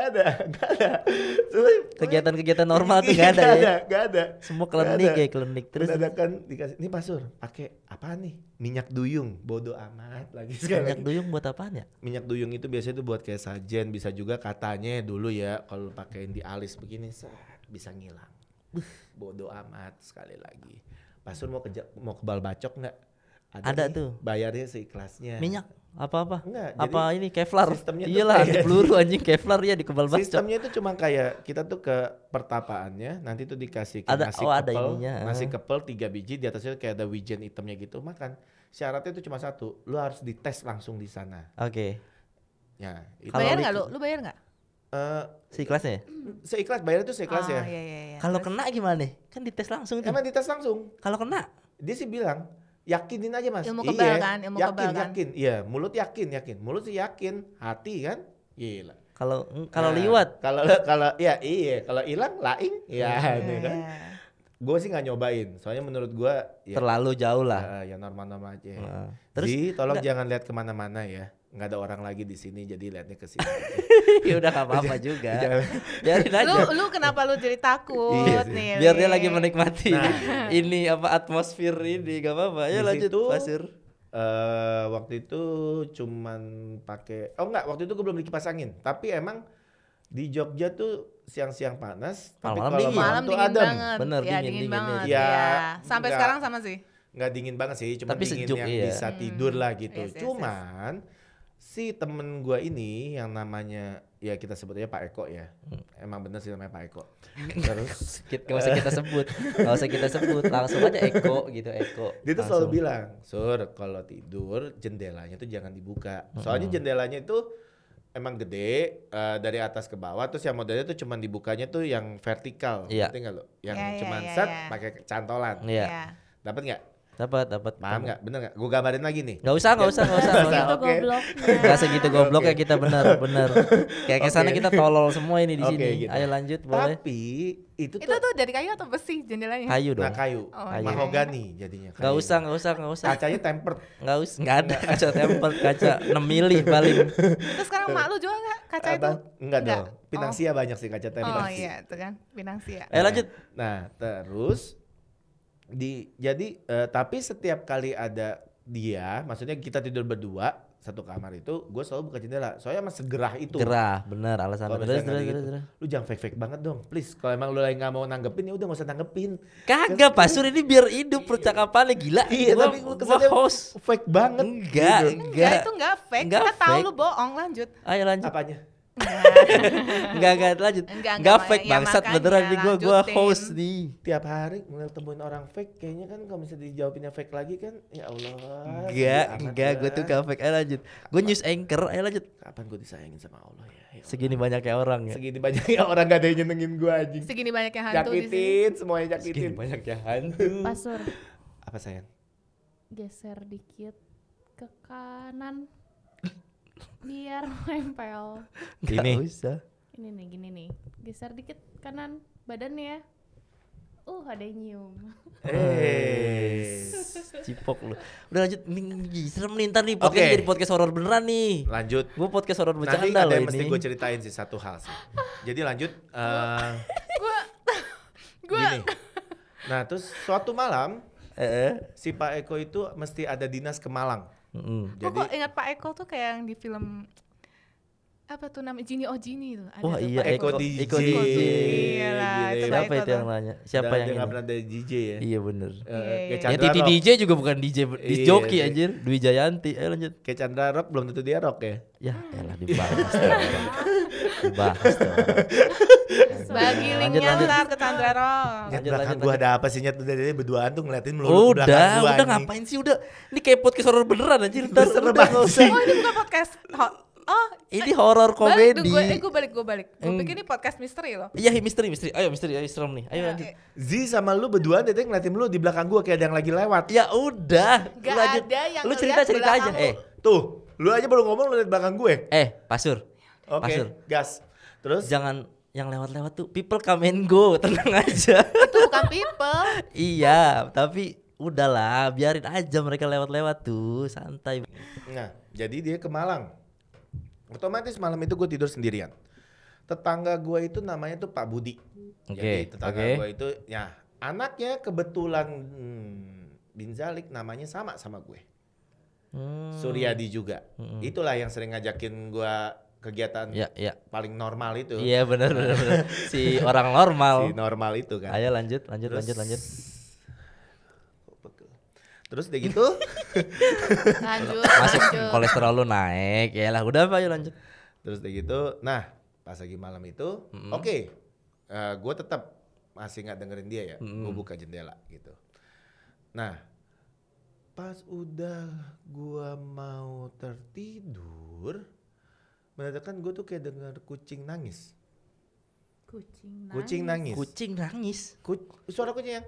ada. kegiatan-kegiatan normal tuh nggak ada ya. Nggak ada. Semua Nggak klinik ada. ya, klinik. Terus Dadakan dikasih, ini Pak Sur, pakai apa nih? Minyak duyung, bodoh amat lagi sekali. minyak duyung buat apaan ya? Minyak duyung itu biasanya tuh buat kayak sajen, bisa juga katanya dulu ya kalau pakein di alis begini bisa ngilang. Bodoh amat sekali lagi. Pak Sur mau kebal bacok nggak? Ada nih, tuh. Bayarnya seikhlasnya. Minyak apa-apa? Enggak, Apa jadi ini Kevlar? sistemnya tuh Iyalah, kayak- peluru anjing Kevlar ya di kebal bacok. Sistemnya itu cuma kayak kita tuh ke pertapaannya, nanti tuh dikasih kayak Ada- nasi oh, ada kepel, ininya, nasi kepel 3 biji, di atasnya kayak ada wijen hitamnya gitu, makan. Syaratnya itu cuma satu, lu harus dites langsung di sana. Oke. Ya, itu Kalau Bayar li- nggak lu? Lu bayar nggak? Seikhlasnya ya? seikhlas bayar itu seikhlas ya. Iya. Kalau kena gimana? Kan dites langsung tuh. Emang dites langsung. Kalau kena Dia sih bilang, yakinin aja Mas. Ilmu kebal Iya, kan, ilmu yakin, kebal kan. yakin. Iya, mulut yakin. Mulut sih yakin, hati kan? Gila. kalau Nah, liwat Kalau iya, kalau hilang laing ya Iya, kan. iya. Gue sih nggak nyobain, soalnya menurut gue ya, terlalu jauh lah. ya normal-normal aja. Nah, Terus terus tolong nggak- jangan lihat kemana-mana ya. Nggak ada orang lagi di sini, jadi lihatnya ke sini. ya udah nggak apa-apa juga. Jangan. Biarin aja. Lu kenapa lu jadi takut Iya sih. nih? Biar dia Li? lagi menikmati Nah. ini apa atmosfer ini gak apa-apa. Ya Di lanjut situ, Pasir. Waktu itu cuman pakai, waktu itu gue belum beli kipas angin. Tapi emang di Jogja tuh siang-siang panas, tapi Malam-malam kalau dingin. malam Malam tuh dingin adem. banget. Bener, ya, dingin banget. Ya, Ya. Sampai nggak- sekarang sama sih. Nggak dingin banget sih, cuma Tapi dingin sejuk, yang iya. bisa tidur lah gitu. Yes, yes, Cuman si temen gua ini yang namanya ya kita sebutnya Pak Eko ya. Emang bener sih namanya Pak Eko. Terus Gak usah kita sebut. Gak usah kita sebut. Langsung aja Eko gitu, Eko. dia tuh Langsung. selalu bilang, Sur kalau tidur jendelanya tuh jangan dibuka. Soalnya jendelanya itu emang gede dari atas ke bawah, terus yang modelnya tuh cuman dibukanya tuh yang vertikal. Iya. Ngerti nggak lo? Yang Ya, ya, cuman ya, set ya. pakai cantolan. Iya. Ya. Dapat nggak? Dapat. Paham nggak? Bener nggak? Gue gambarin lagi nih. Gak usah. Nggak Itu Oke. gobloknya. Gak segitu goblok Oke. ya kita bener. Kayak kesana Oke. kita tolol semua ini di Oke, sini. gitu. Ayo lanjut boleh. Tapi itu Itu tuh tuh dari kayu atau besi jendelanya? Kayu dong. nah kayu, Oh, iya. mahogani jadinya. Gak kayu. usah. Kacanya tempered. Gak usah. Gak ada kaca tempel, kaca 6 mili paling. Terus sekarang mak lu jual nggak kaca itu? Enggak Enggak. dong. Pinangsia banyak sih kaca tempered. Oh iya, itu kan Pinangsia. Ayo lanjut. Nah, terus tapi setiap kali ada dia, maksudnya kita tidur berdua satu kamar itu, gue selalu buka jendela. Soalnya emang segerah itu. Gerah, bener alasan. Kalau Terus, misalnya terus. gitu, lu jangan fake banget dong, please. Kalau emang lu lagi nggak mau nanggepin ya udah nggak usah nanggepin. Kagak, Pasur ini biar hidup percakapannya gila. Iya, Gua- tapi lu gua kesannya host. fake banget. Enggak, gitu. Enggak, itu enggak fake. Enggak Kita tahu fake. lu bohong, lanjut. Ayo lanjut. Apanya? Enggak lanjut. Enggak, Fake ya bangsat makanya beneran nih gua lanjutin. host nih. Tiap hari ngeliat temuin orang fake, kayaknya kan kalau misalnya dijawabinnya fake lagi kan, ya Allah. Enggak, gue tuh gak fake. Ayo lanjut. Gue news anchor, ayo lanjut. Kapan gue disayangin sama Allah ya? Ya Allah. Segini banyaknya orang ya. Segini banyaknya orang gak ada yang nyenengin gue anjing. Segini banyak yang hantu di sini. Nyakitin, semuanya Segini nyakitin. banyaknya hantu. Pasur, Apa sayang? geser dikit ke kanan. Biar nempel. Gak Ini. usah. Ini nih, gini nih. Geser dikit kanan badannya. Ada yang nyium. Cipok lu. Udah lanjut. Nih, serem nih ntar nih podcast Oke. jadi podcast horor beneran nih. Lanjut. Gue podcast horor Nanti bercanda ada loh yang mesti ini. gue ceritain sih satu hal sih. Jadi lanjut. Gua Gini. Nah terus suatu malam Eh. si Pak Eko itu mesti ada dinas ke Malang. Gua Jadi kok ingat Pak Eko tuh kayak yang di film apa tuh namanya Gini Oh Gini tuh. Ada Wah tuh iya Pak Eko DJ. Eko DJ. Iya lah, itu Gile. Pak Siapa Eko itu tuh. yang nanya? Siapa yang dia nggak ini? pernah dari DJ ya. Iya bener. Kayak Iya. Ya Chandra Titi Rock. DJ juga bukan DJ di Iya, joki iya. anjir, Dwi Jayanti. Ayo lanjut. Kayak Chandra Rock belum tentu dia rock ya. Ya elah dibahas tuh orang. Dibahas tuh orang. Bagi Lanjut, linknya lanjut. ntar ke Chandra Rock. Nyet Lanjut, belakang lanjut, gua lanjut. ada apa sih Nyet dari berduaan tuh ngeliatin melulu ke belakang Udah gua, anjing. ngapain sih udah. Ini kayak podcast horor beneran anjir. Ntar Serem udah nggak usah. anjing. Oh ini bukan podcast. Oh Ini horor balik komedi. gue balik. Gue Eng- pikir ini podcast misteri loh. Iya misteri. Ayo misteri, ayo serem nih. Ayo Ya, lanjut. Z sama lu berduaan dia ngeliatin lu di belakang gua kayak ada yang lagi lewat. Ya udah. Gak lanjut. ada yang Lu ngeliat cerita aja. belakang Tuh, lu aja baru ngomong lu liat belakang gue. Pasur. Oke, Pasur. gas. Terus Jangan yang lewat-lewat tuh people come and go, tenang aja. Itu bukan people. Iya, tapi udahlah, biarin aja mereka lewat-lewat tuh, santai. Nah, jadi dia ke Malang. Otomatis malam itu gue tidur sendirian. Tetangga gue itu namanya tuh Pak Budi. Oke, Jadi tetangga oke. gue itu, ya anaknya kebetulan bin Zalik namanya sama gue. Suryadi juga. Itulah yang sering ngajakin gue kegiatan Ya, ya. paling normal itu. Iya benar benar. Si orang normal. Si normal itu kan. Ayo lanjut. Terus udah gitu, Lanjut, Masuk lanjut. kolesterol lu naik. Ya lah, udah Pak, ayo lanjut. terus udah gitu. Nah, pas lagi malam itu, oke, gue tetap masih nggak dengerin dia ya. Gue buka jendela gitu. Nah, pas udah gue mau tertidur, mendadak gue tuh kayak denger kucing nangis. Kucing nangis. Kucing nangis. Suara kucing yang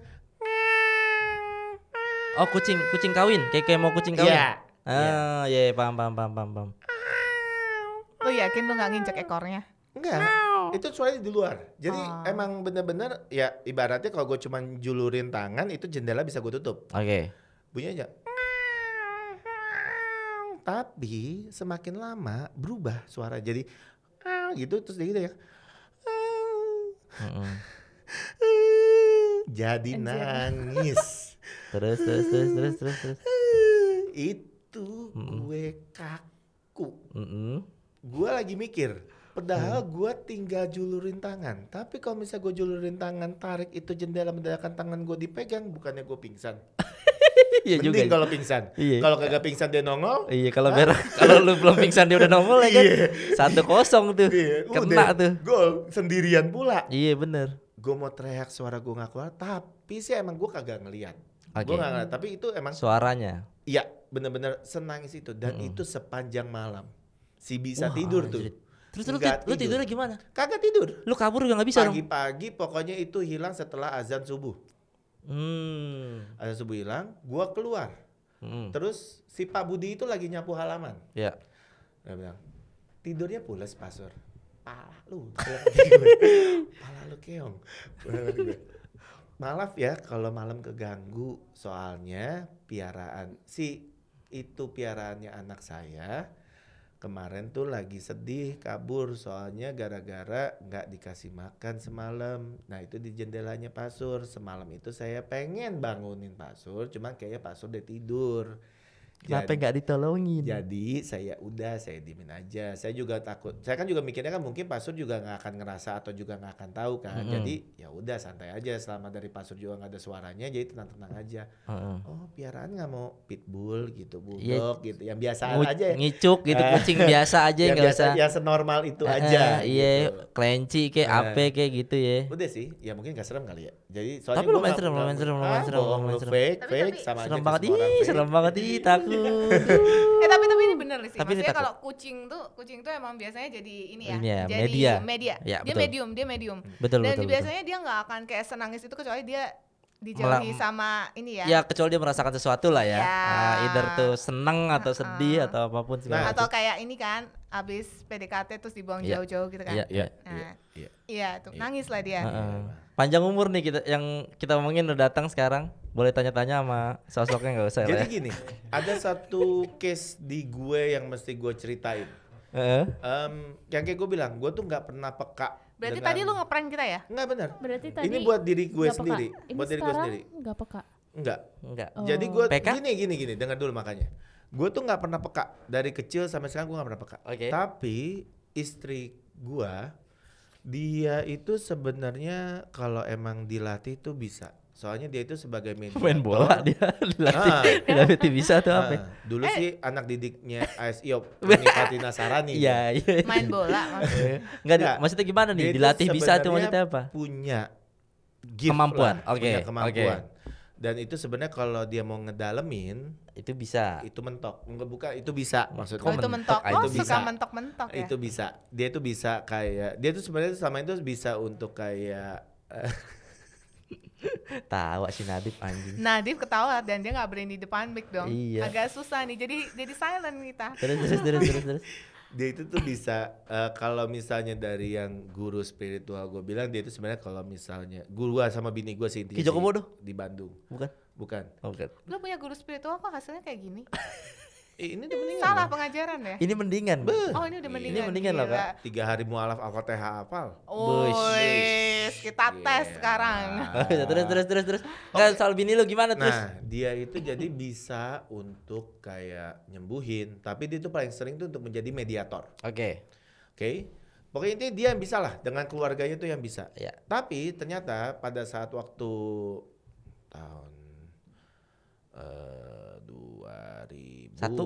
Oh, kucing kawin, kayak mau kucing kawin. Iya. Ah, iya, paham. Lu yakin lu nggak nginjek ekornya? enggak, itu suaranya di luar. Jadi emang bener-bener ya ibaratnya kalau gue cuman julurin tangan itu jendela bisa gue tutup. Oke. Bunyinya aja. Tapi semakin lama berubah suara jadi gitu terus dia gitu ya. Jadi nangis. Terus. Itu gue kaku. Mm-mm. Gue lagi mikir, padahal gue tinggal julurin tangan. Tapi kalau misalnya gue julurin tangan, tarik itu jendela mendadakan tangan gue dipegang, bukannya gue pingsan. Iya juga. Mending kalau pingsan. Iya. Kalau kagak pingsan dia nongol. Iya, kalau merah, kalau lu belum pingsan dia udah nongol ya kan. 1-0 tuh. Iya, Kena udah, tuh. Gol sendirian pula. Iya bener. Gue mau teriak suara gue gak keluar, tapi sih emang gue kagak ngeliat. Oke. Gue gak ngeliat, tapi itu emang Suaranya. iya bener-bener senangis itu. Dan itu sepanjang malam. Si bisa Wah, tidur anjir. tuh. Terus Nggak lu tidurnya gimana? Kagak tidur. Lu kabur juga gak bisa dong? Pagi-pagi pokoknya itu hilang setelah azan subuh. Azan subuh hilang, gue keluar. Terus si Pak Budi itu lagi nyapu halaman. Ya. Dia bilang, tidurnya pules Pasur. Pala lu keong. Maaf ya kalau malam keganggu, soalnya piaraannya anak saya kemarin tuh lagi sedih kabur soalnya gara-gara nggak dikasih makan semalam. Nah itu di jendelanya Pasur. Semalam itu saya pengen bangunin Pasur, cuman kayaknya Pasur udah tidur. Kenapa nggak ditolongin? Jadi saya diemin aja. Saya juga takut. Saya kan juga mikirnya kan mungkin Pasur juga nggak akan ngerasa atau juga nggak akan tahu kan. Jadi ya udah santai aja. Selama dari Pasur juga nggak ada suaranya, jadi tenang-tenang aja. Oh piaraan nggak mau pitbull gitu, bulldog gitu. Yang biasa aja ya. Ngicuk gitu, kucing biasa aja Yang nggak biasa, usah. yang senormal itu aja. Iya, gitu. kelinci kayak ape kayak gitu ya. Udah sih, ya mungkin gak serem kali ya. Jadi soalnya Tapi gua lumayan nggak- serem, lumayan nggak- serem, lumayan ah, serem, bohong, lumayan lu serem. fake Tapi- sama Serem aja banget, semua orang fake. serem banget, takut. Tapi ini bener sih. Tapi ini Maksudnya takut. kalau kucing tuh emang biasanya jadi ini ya. Ini ya, jadi media. Ya, dia betul. medium. Betul, Dan betul. biasanya dia nggak akan kayak senangis itu kecuali dia dijauhi sama ini ya. Ya kecuali dia merasakan sesuatu lah ya. Ya. Either tuh seneng atau sedih atau apapun segala Atau macam. kayak ini kan abis PDKT terus dibuang Iya. jauh-jauh gitu kan. Iya, iya. Nah, Iya. iya tuh nangis lah dia. Panjang umur nih yang kita omongin udah datang sekarang. Boleh tanya-tanya sama sosoknya nggak usah Jadi lah. Ya. gini, ada satu case di gue yang mesti gue ceritain. Heeh. Yang kayak gue bilang, gue tuh nggak pernah peka. Berarti dengan- tadi lu ngeprank kita ya? Nggak benar. Berarti tadi Ini buat diri gue nggak peka. sendiri. Ini Buat diri gue sekarang sendiri. nggak peka. Enggak. Enggak. Jadi gue PK? gini, dengar dulu makanya. Gue tuh nggak pernah peka dari kecil sampai sekarang gue nggak pernah peka. Oke. Tapi istri gue, dia itu sebenarnya kalau emang dilatih tuh bisa. Soalnya dia itu sebagai mediator. Main bola dia dilatih. Dilatih bisa tuh apa? Dulu sih anak didiknya ASIO Nipati Nasarani. Iya, iya. Main bola maksudnya. Enggak, Nggak. maksudnya gimana Dia nih? itu Dilatih bisa tuh sebenarnya maksudnya apa? Punya gift Kemampuan. lah, Oke, punya kemampuan. oke. Dan itu sebenarnya kalau dia mau ngedalemin Itu bisa. itu mentok. Enggak bukan itu bisa maksudnya. Oh itu mentok. mentok, Oh itu suka bisa. mentok-mentok ya? Itu bisa. Dia tuh bisa kayak dia tuh sebenarnya sama itu bisa untuk kayak Tawa si Nadif anjing. Nadif ketawa dan dia nggak berani di depan mic dong. Iya. Agak susah nih. Jadi silent kita. Terus. Dia itu tuh bisa kalau misalnya dari yang guru spiritual gue bilang dia itu sebenarnya kalau misalnya guru gua sama bini gue sih intinya Ki Joko sih, Bodo? di Bandung. Bukan? Bukan. Oh, bukan. Lu punya guru spiritual kok hasilnya kayak gini? Ini udah mendingan. Salah loh. pengajaran ya? Ini mendingan. Oh ini udah Ini mendingan. mendingan loh, gila. Kak. 3 hari mualaf Al-Fatihah hafal. Wes, kita tes Iya. sekarang. Terus. Enggak soal bini lu gimana terus? Nah, dia itu jadi bisa untuk kayak nyembuhin, tapi dia tuh paling sering tuh untuk menjadi mediator. Oke. Oke. Pokoknya intinya dia yang bisa lah dengan keluarganya tuh yang bisa. Ya. Tapi ternyata pada saat waktu tahun 2000 Satu?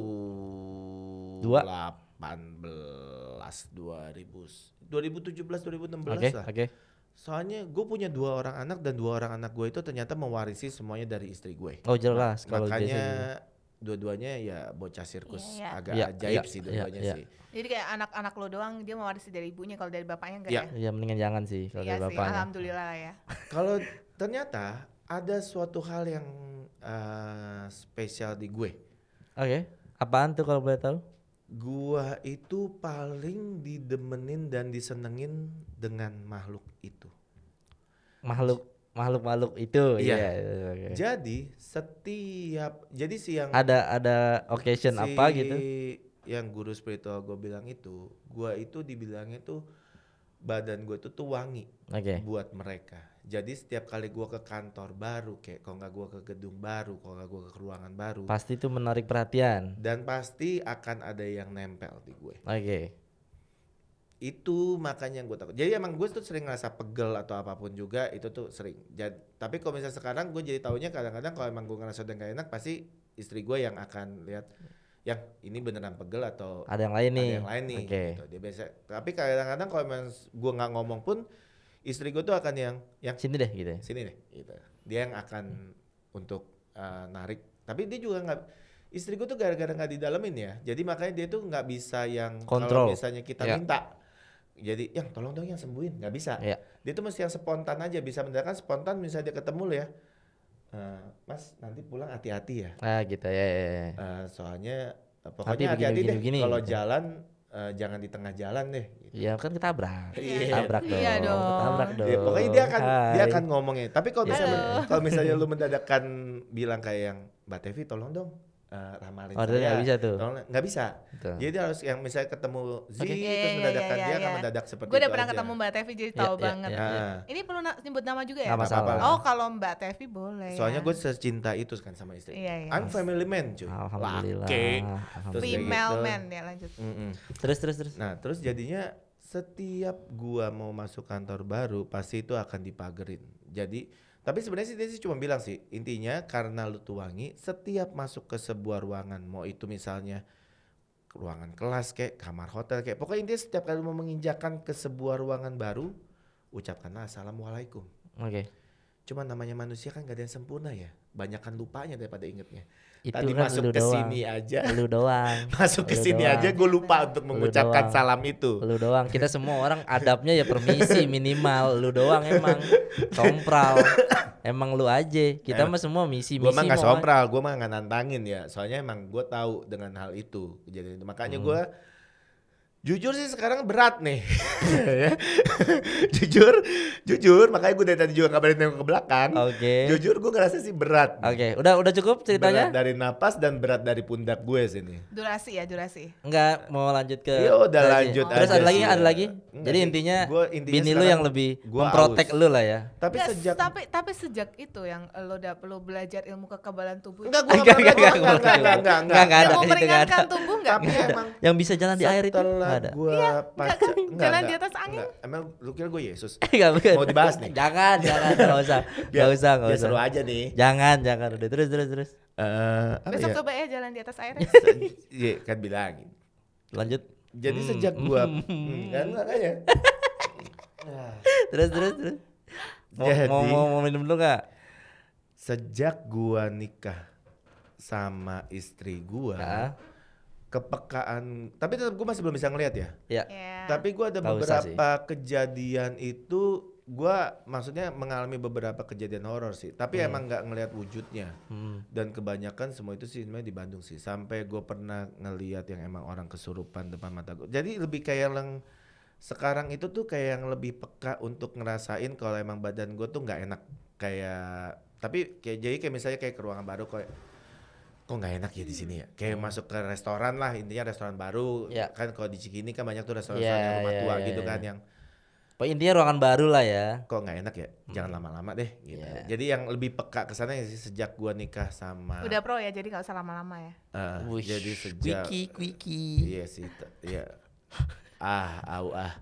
2017 2016 Oke, lah. oke. Soalnya gue punya 2 orang anak dan 2 orang anak gue itu ternyata mewarisi semuanya dari istri gue. Oh jelas kalau Makanya biasa dua-duanya ya bocah sirkus Iya, iya. agak Iya, ajaib iya, sih iya, dua-duanya iya. sih. Jadi kayak anak-anak lo doang dia mewarisi dari ibunya, kalau dari bapaknya enggak Iya. ya? Ya mendingan jangan sih kalau Iya dari sih, bapaknya. alhamdulillah lah ya. Kalau ternyata ada suatu hal yang spesial di gue. Oke. Apaan tuh kalau boleh tahu? Gua itu paling didemenin dan disenengin dengan makhluk itu. Makhluk itu. Iya. Oke. Jadi jadi si yang Ada occasion apa gitu? yang guru spiritual gue bilang itu, gua itu dibilangnya tuh badan gue tuh wangi Oke. buat mereka. Jadi setiap kali gua ke kantor baru, kayak kalau nggak gua ke gedung baru, kalau nggak gua ke ruangan baru, Pasti itu menarik perhatian. dan pasti akan ada yang nempel di gue. Oke. Itu makanya gue takut. Jadi emang gue tuh sering ngerasa pegel atau apapun juga itu tuh sering. Tapi kalau misalnya sekarang gue jadi taunya kadang-kadang kalau emang gue ngerasa udah gak enak pasti istri gue yang akan lihat yang ini beneran pegel atau Ada yang lain nih. ada yang lain nih. Oke. Gitu. Dia biasa. Tapi kadang-kadang kalau emang gue nggak ngomong pun istri gue tuh akan yang Sini deh gitu ya. sini deh. Gitu. Dia yang akan untuk narik. Tapi dia juga nggak. Istri gue tuh gara-gara nggak didalemin ya. Jadi makanya dia tuh nggak bisa yang Kontrol. kalau misalnya kita Ya. minta. Jadi yang tolong dong yang sembuhin, nggak bisa. Iya. Dia tuh mesti yang spontan aja, bisa mendadak spontan misalnya dia ketemu lo ya. Mas nanti pulang hati-hati ya. Ah gitu ya. Soalnya Nanti pokoknya hati-hati deh begini, kalau gitu. jalan jangan di tengah jalan deh. Gitu. Iya kan ketabrak. Iya. Ketabrak dong. Iya dong. Ketabrak dong. Ya, pokoknya dia Hai. akan ngomongnya. Tapi kalau misalnya Halo. kalau misalnya lu mendadakan bilang kayak yang Mbak Tevi tolong dong ramalin Oh, dia saya. nggak bisa tuh. Nggak bisa. Betul. Jadi dia harus yang misalnya ketemu Z Oke. terus Iya, mendadakan iya, dia iya, akan iya. mendadak seperti Gue udah itu pernah aja. ketemu Mbak Tevi jadi Iya, tahu iya, banget. iya. Nah, Ini perlu nyebut nama juga ya? Nggak masalah. Oh kalau Mbak Tevi boleh. soalnya ya. gue secinta itu kan sama istri. Iya, iya. I'm family man cuy. Alhamdulillah. Laki. Alhamdulillah. Terus kayak Female gitu. man ya, lanjut. Mm-mm. Terus. Nah terus jadinya setiap gua mau masuk kantor baru pasti itu akan dipagerin. Jadi tapi sebenarnya sih dia sih cuma bilang sih intinya karena lu tuh wangi, setiap masuk ke sebuah ruangan, mau itu misalnya ruangan kelas kayak kamar hotel kayak pokoknya intinya setiap kali mau menginjakan ke sebuah ruangan baru ucapkanlah assalamualaikum. Oke. Cuma namanya manusia kan gak ada yang sempurna ya, banyakan lupanya daripada ingetnya. Itu Tadi kan masuk lu ke doang. sini aja Lu doang. masuk ke Lu sini doang. aja gue lupa untuk mengucapkan doang. salam itu. Lu doang. Kita semua orang adabnya ya permisi minimal. Lu doang emang sompral. Emang lu aja. Kita mah semua misi. Gue mah nggak mau. sompral, gue mah nggak nantangin ya. Soalnya emang gue tahu dengan hal itu. Jadi makanya gue jujur sih sekarang berat nih. Ya. jujur makanya gue dari tadi juga kabarin nengok ke belakang. Oke. Jujur gue ngerasa sih berat. Oke. Udah cukup ceritanya? Berat dari napas dan berat dari pundak gue sini. Durasi ya, durasi. Enggak mau lanjut ke Ya udah aja. lanjut Terus aja ada lagi sih. ada lagi. Enggak Jadi sih. intinya Intinya bini lu sekarang yang lebih gua memprotek aus. lu lah ya. Tapi Nggak, sejak tapi sejak itu yang lo udah perlu belajar ilmu kekebalan tubuh. enggak gue Enggak, enggak enggak, enggak enggak ada Mau ke situ enggak meringankan ada. tubuh nggak? Tapi emang Yang bisa jalan di air itu setelah enggak ada. gue jalan di atas angin. Emang lu kira gue Yesus? Enggak bukan. Mau dibahas nih? Jangan, enggak usah. Enggak usah. Biar seru aja nih. Jangan udah terus. Apa Besok ya? coba ya jalan di atas air. Iya kan bilangin. Lanjut. Jadi sejak gua kan makanya. Terus. Jadi- Mau minum dulu enggak? Sejak gua nikah sama istri gua, Heeh. kepekaan, tapi tetap gua masih belum bisa ngelihat ya. Ya. Ya. Tapi gua ada Nggak usah beberapa kejadian itu gua maksudnya mengalami beberapa kejadian horor sih, tapi emang nggak ngelihat wujudnya. Dan kebanyakan semua itu sih sebenarnya di Bandung sih. Sampai gue pernah ngelihat yang emang orang kesurupan depan mata gue. Jadi lebih kayak yang sekarang itu tuh kayak yang lebih peka untuk ngerasain kalau emang badan gue tuh nggak enak. Kayak tapi kayak jadi kayak misalnya kayak ke ruangan baru kayak kok nggak enak ya di sini ya. Kayak masuk ke restoran lah, intinya restoran baru. Ya. Kan kalau di Cikini kan banyak tuh restoran Ya, rumah ya, tua ya, gitu ya. kan yang Intinya ruangan baru lah ya. kok nggak enak ya, jangan lama-lama deh gitu. Yeah. Jadi yang lebih peka kesana sih sejak gua nikah sama Udah pro ya, jadi nggak usah lama-lama ya. Wush, jadi sejak Quickie. iya sih iya au Ah,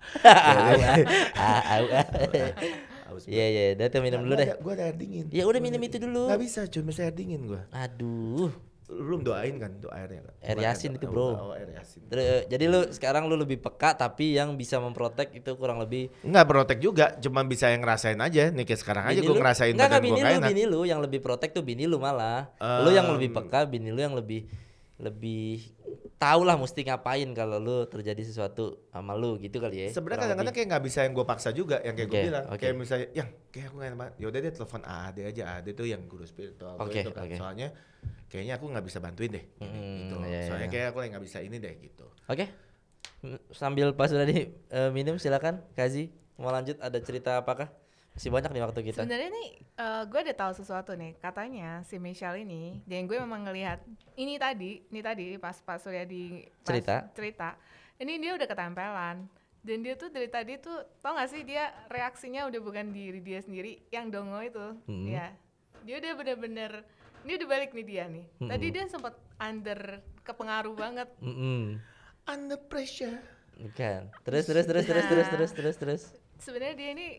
aus Iya iya, udah minum dulu deh. gua ada air dingin. Ya udah minum itu dulu. Nggak bisa cuma air dingin gua. Aduh. Lu doain kan tuh airnya kan? Air Yasin itu, bro. Air Yasin. Jadi lu sekarang lu lebih peka tapi yang bisa memprotek itu kurang lebih Enggak protek juga, cuma bisa yang ngerasain aja. Nih kayak sekarang aja bini gua lu- ngerasain enggak, badan gua bini nggak lu, enak. bini lu yang lebih protek tuh bini lu malah. Lu yang lebih peka, bini lu yang lebih tahu lah mesti ngapain kalau lu terjadi sesuatu sama lu gitu kali ya. Sebenarnya kurang kadang-kadang kayak nggak bisa yang gue paksa juga, yang kayak gue Oke, bilang, oke. kayak misalnya, yang kayak aku nggak enak banget, yaudah deh telepon AAD aja, AAD tuh yang guru spiritual gue Oke, itu kan, oke. soalnya kayaknya aku nggak bisa bantuin deh, gitu, iya, soalnya iya. kayak aku nggak bisa ini deh gitu. Oke. Sambil pas udah minum silakan Kazi mau lanjut, ada cerita apakah? Masih banyak nih waktu kita. Sebenarnya nih gue udah tahu sesuatu nih, katanya si Michelle ini, dan gue memang ngelihat ini tadi pas Surya di pas cerita, ini dia udah ketempelan. Dan dia tuh dari tadi tuh tau gak sih dia reaksinya udah bukan diri dia sendiri yang dongo itu, ya dia udah bener-bener ini udah balik nih dia nih. Tadi dia sempat under kepengaruh banget. Under pressure. Bukan. Terus. Sebenarnya dia ini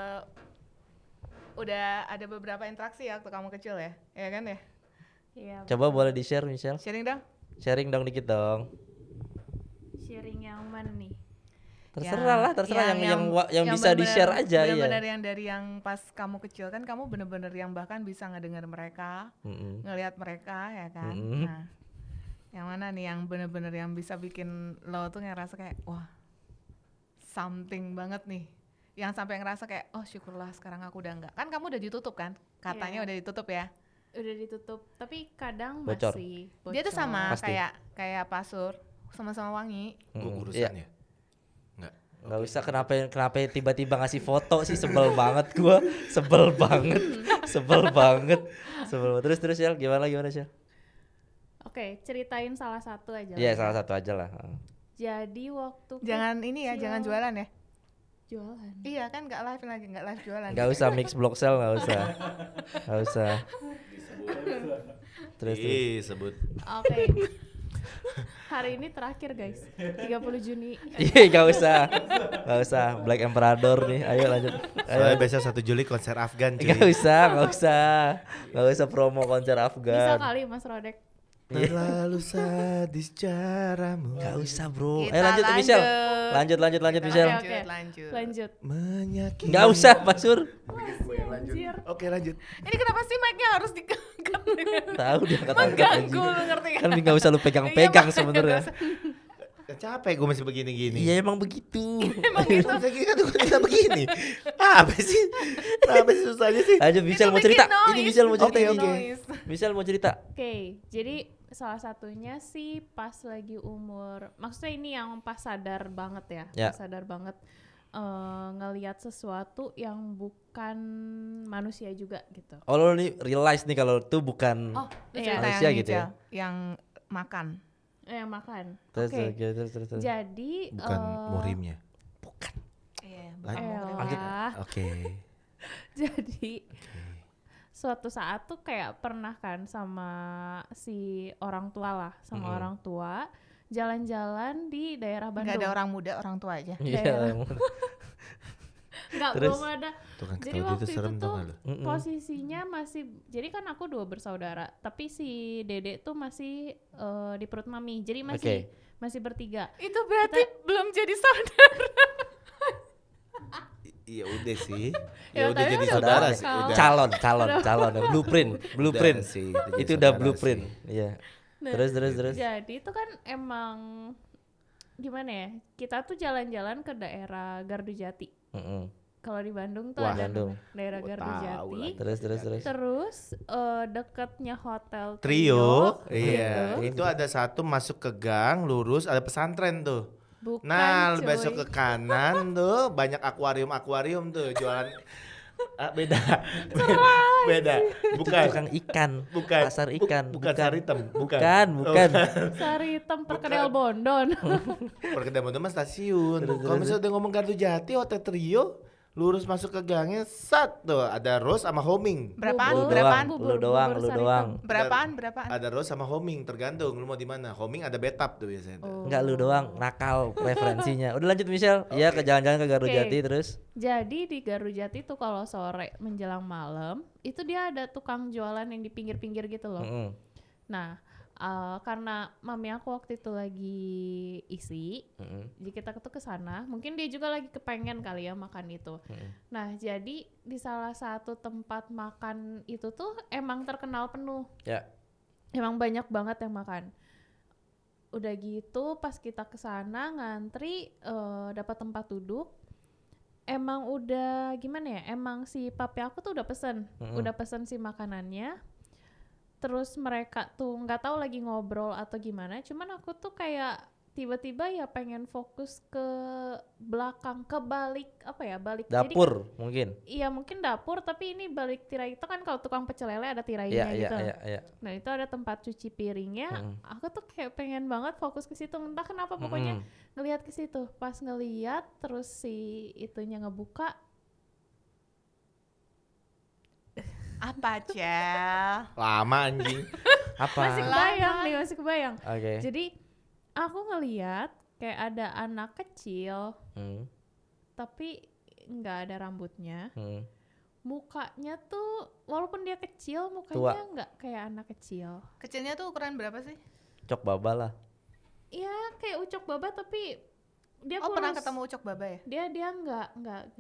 udah ada beberapa interaksi ya waktu kamu kecil ya kan ya? Iya. Coba boleh di-share Michelle? Sharing dong. Sharing dong dikit dong. Sharing yang mana nih? Terserah yang bisa di-share aja ya. Benar-benar yang dari yang pas kamu kecil kan kamu benar-benar yang bahkan bisa ngedengar mereka, ngelihat mereka ya kan. Nah, yang mana nih yang benar-benar yang bisa bikin lo tuh ngerasa kayak wah something banget nih. Yang sampai ngerasa kayak oh syukurlah sekarang aku udah enggak. Kan kamu udah ditutup kan? Katanya Iya. udah ditutup ya. Udah ditutup, tapi kadang Bocor. masih bocor. Dia tuh sama Pasti. kayak Pasur, sama-sama wangi. Gue Iya. urusan ya? Nggak. Nggak usah kenapa tiba-tiba ngasih foto sih, sebel banget gua. Sebel banget. Terus ya gimana Syel? Oke, ceritain salah satu aja. Iya, lah. salah satu aja lah. Jadi waktu Jangan ini ya, kecil- jangan jualan ya. jualan. Iya kan nggak live jualan. Nggak usah mix block cell, nggak usah. Terus. Ih, sebut. Oke. Hari ini terakhir guys, 30 Juni. Iya, nggak usah. Black Emperador nih, ayo lanjut. Soalnya besok 1 Juli konser Afgan cuy. Nggak usah promo konser Bisa Afgan. kali Mas Rodek. Terlalu sadis caramu. Nggak usah bro. Kita Ayo lanjut Michelle. Lanjut Michelle. Oke. Lanjut. Lanjut. Menyakiti. Nggak usah Pak Sur. Anjir. Oke lanjut. Ini kenapa sih mic-nya harus diangkat? Tahu dia angkat Mengganggu, lu ngerti Kan nggak usah lu pegang-pegang Iya, makanya sebenarnya. nggak Capek gue masih begini-gini. Iya emang begitu. Emang gitu. Saya kira kan kita begini. Apa sih? Apa sih susahnya sih? Lanjut Michelle mau cerita. Ini Michelle mau cerita. Oke, ini. oke. Michelle mau cerita. Oke, jadi salah satunya sih pas lagi umur, maksudnya ini yang pas sadar banget ya, Ya. pas sadar banget ngelihat sesuatu yang bukan manusia juga gitu. Oh lo nih realize nih kalau itu bukan. Oh, lu Iya. cerita Manusia yang gitu gitu ya? Yang makan. Yang makan. Terus, Oke. terus. Jadi Bukan murimnya. Iya, Lanjut. elah. Oke. Jadi suatu saat tuh kayak pernah kan sama si orang tua lah, sama orang tua jalan-jalan di daerah Bandung. Nggak ada orang muda, orang tua aja. Iya. Nggak, Terus? belum ada. Tuh kan Jadi ketawa waktu gitu serem itu tau tuh gak lu? posisinya masih, jadi kan aku 2 bersaudara, tapi si Dede tuh masih di perut mami, jadi masih bertiga. Itu berarti belum jadi saudara. Iya udah sih. Ya, Ya udah tapi jadi udah saudara bakal. sih. Udah. Calon. Blueprint. Udah sih, udah jadi Itu udah saudara blueprint. sih. Iya. Nah, Terus. Jadi itu kan emang gimana ya? Kita tuh jalan-jalan ke daerah Gardu Jati. Kalau di Bandung tuh Wah, ada Bandung. daerah Gua Gardu tahu Jati. lagi. Terus. Terus dekatnya hotel Trio, iya. gitu. Itu ada satu masuk ke gang, lurus ada pesantren tuh. Bukan, Nah, cuy. besok ke kanan tuh banyak akuarium tuh jualan. Beda. Beda. Bukan. Tukang ikan, Bukan. pasar ikan, Bukan Saritem, bukan. bukan. Sari Perkedel Bondon. Perkedel Bondon mah stasiun. Kalau misalnya udah ngomong Gardu Jati, Hotel Trio, lurus masuk ke gangnya, sat tuh ada Rose sama Homing. Berapaan? Bubur. Berapaan? Lu doang. Berapaan? Ada Rose sama Homing, tergantung lu mau di mana. Homing ada bathtub tuh biasanya. tuh. Enggak lu doang, nakal preferensinya. Udah lanjut Michelle. Iya ke jalan-jalan ke Gardu Oke. Jati terus. Jadi di Gardu Jati tuh kalau sore menjelang malam itu dia ada tukang jualan yang di pinggir-pinggir gitu loh. Mm-mm. Nah, karena mami aku waktu itu lagi isi, jadi kita tuh ke sana. Mungkin dia juga lagi kepengen kali ya makan itu. Nah, jadi di salah satu tempat makan itu tuh emang terkenal penuh. Ya. Emang banyak banget yang makan. Udah gitu pas kita ke sana ngantri dapat tempat duduk. Emang udah gimana ya? Emang si papi aku tuh udah pesen si makanannya. Terus mereka tuh nggak tahu lagi ngobrol atau gimana. Cuman aku tuh kayak tiba-tiba ya pengen fokus ke belakang, ke balik balik. Jadi Dapur mungkin. iya mungkin dapur, tapi ini balik tirai itu kan kalau tukang pecel lele ada tirainya Iya, gitu. iya. Nah itu ada tempat cuci piringnya. Aku tuh kayak pengen banget fokus ke situ. Entah kenapa pokoknya ngelihat ke situ. Pas ngelihat terus si itunya ngebuka. Apa, Cel? Lama anjing. Apa? Masih kebayang. Oke. Jadi aku ngelihat kayak ada anak kecil, tapi nggak ada rambutnya. Mukanya tuh walaupun dia kecil, mukanya nggak kayak anak kecil. Kecilnya tuh ukuran berapa sih? Cok baba lah. Iya kayak ucok baba tapi dia Oh, kurus. pernah ketemu Ucok Baba ya? Dia nggak.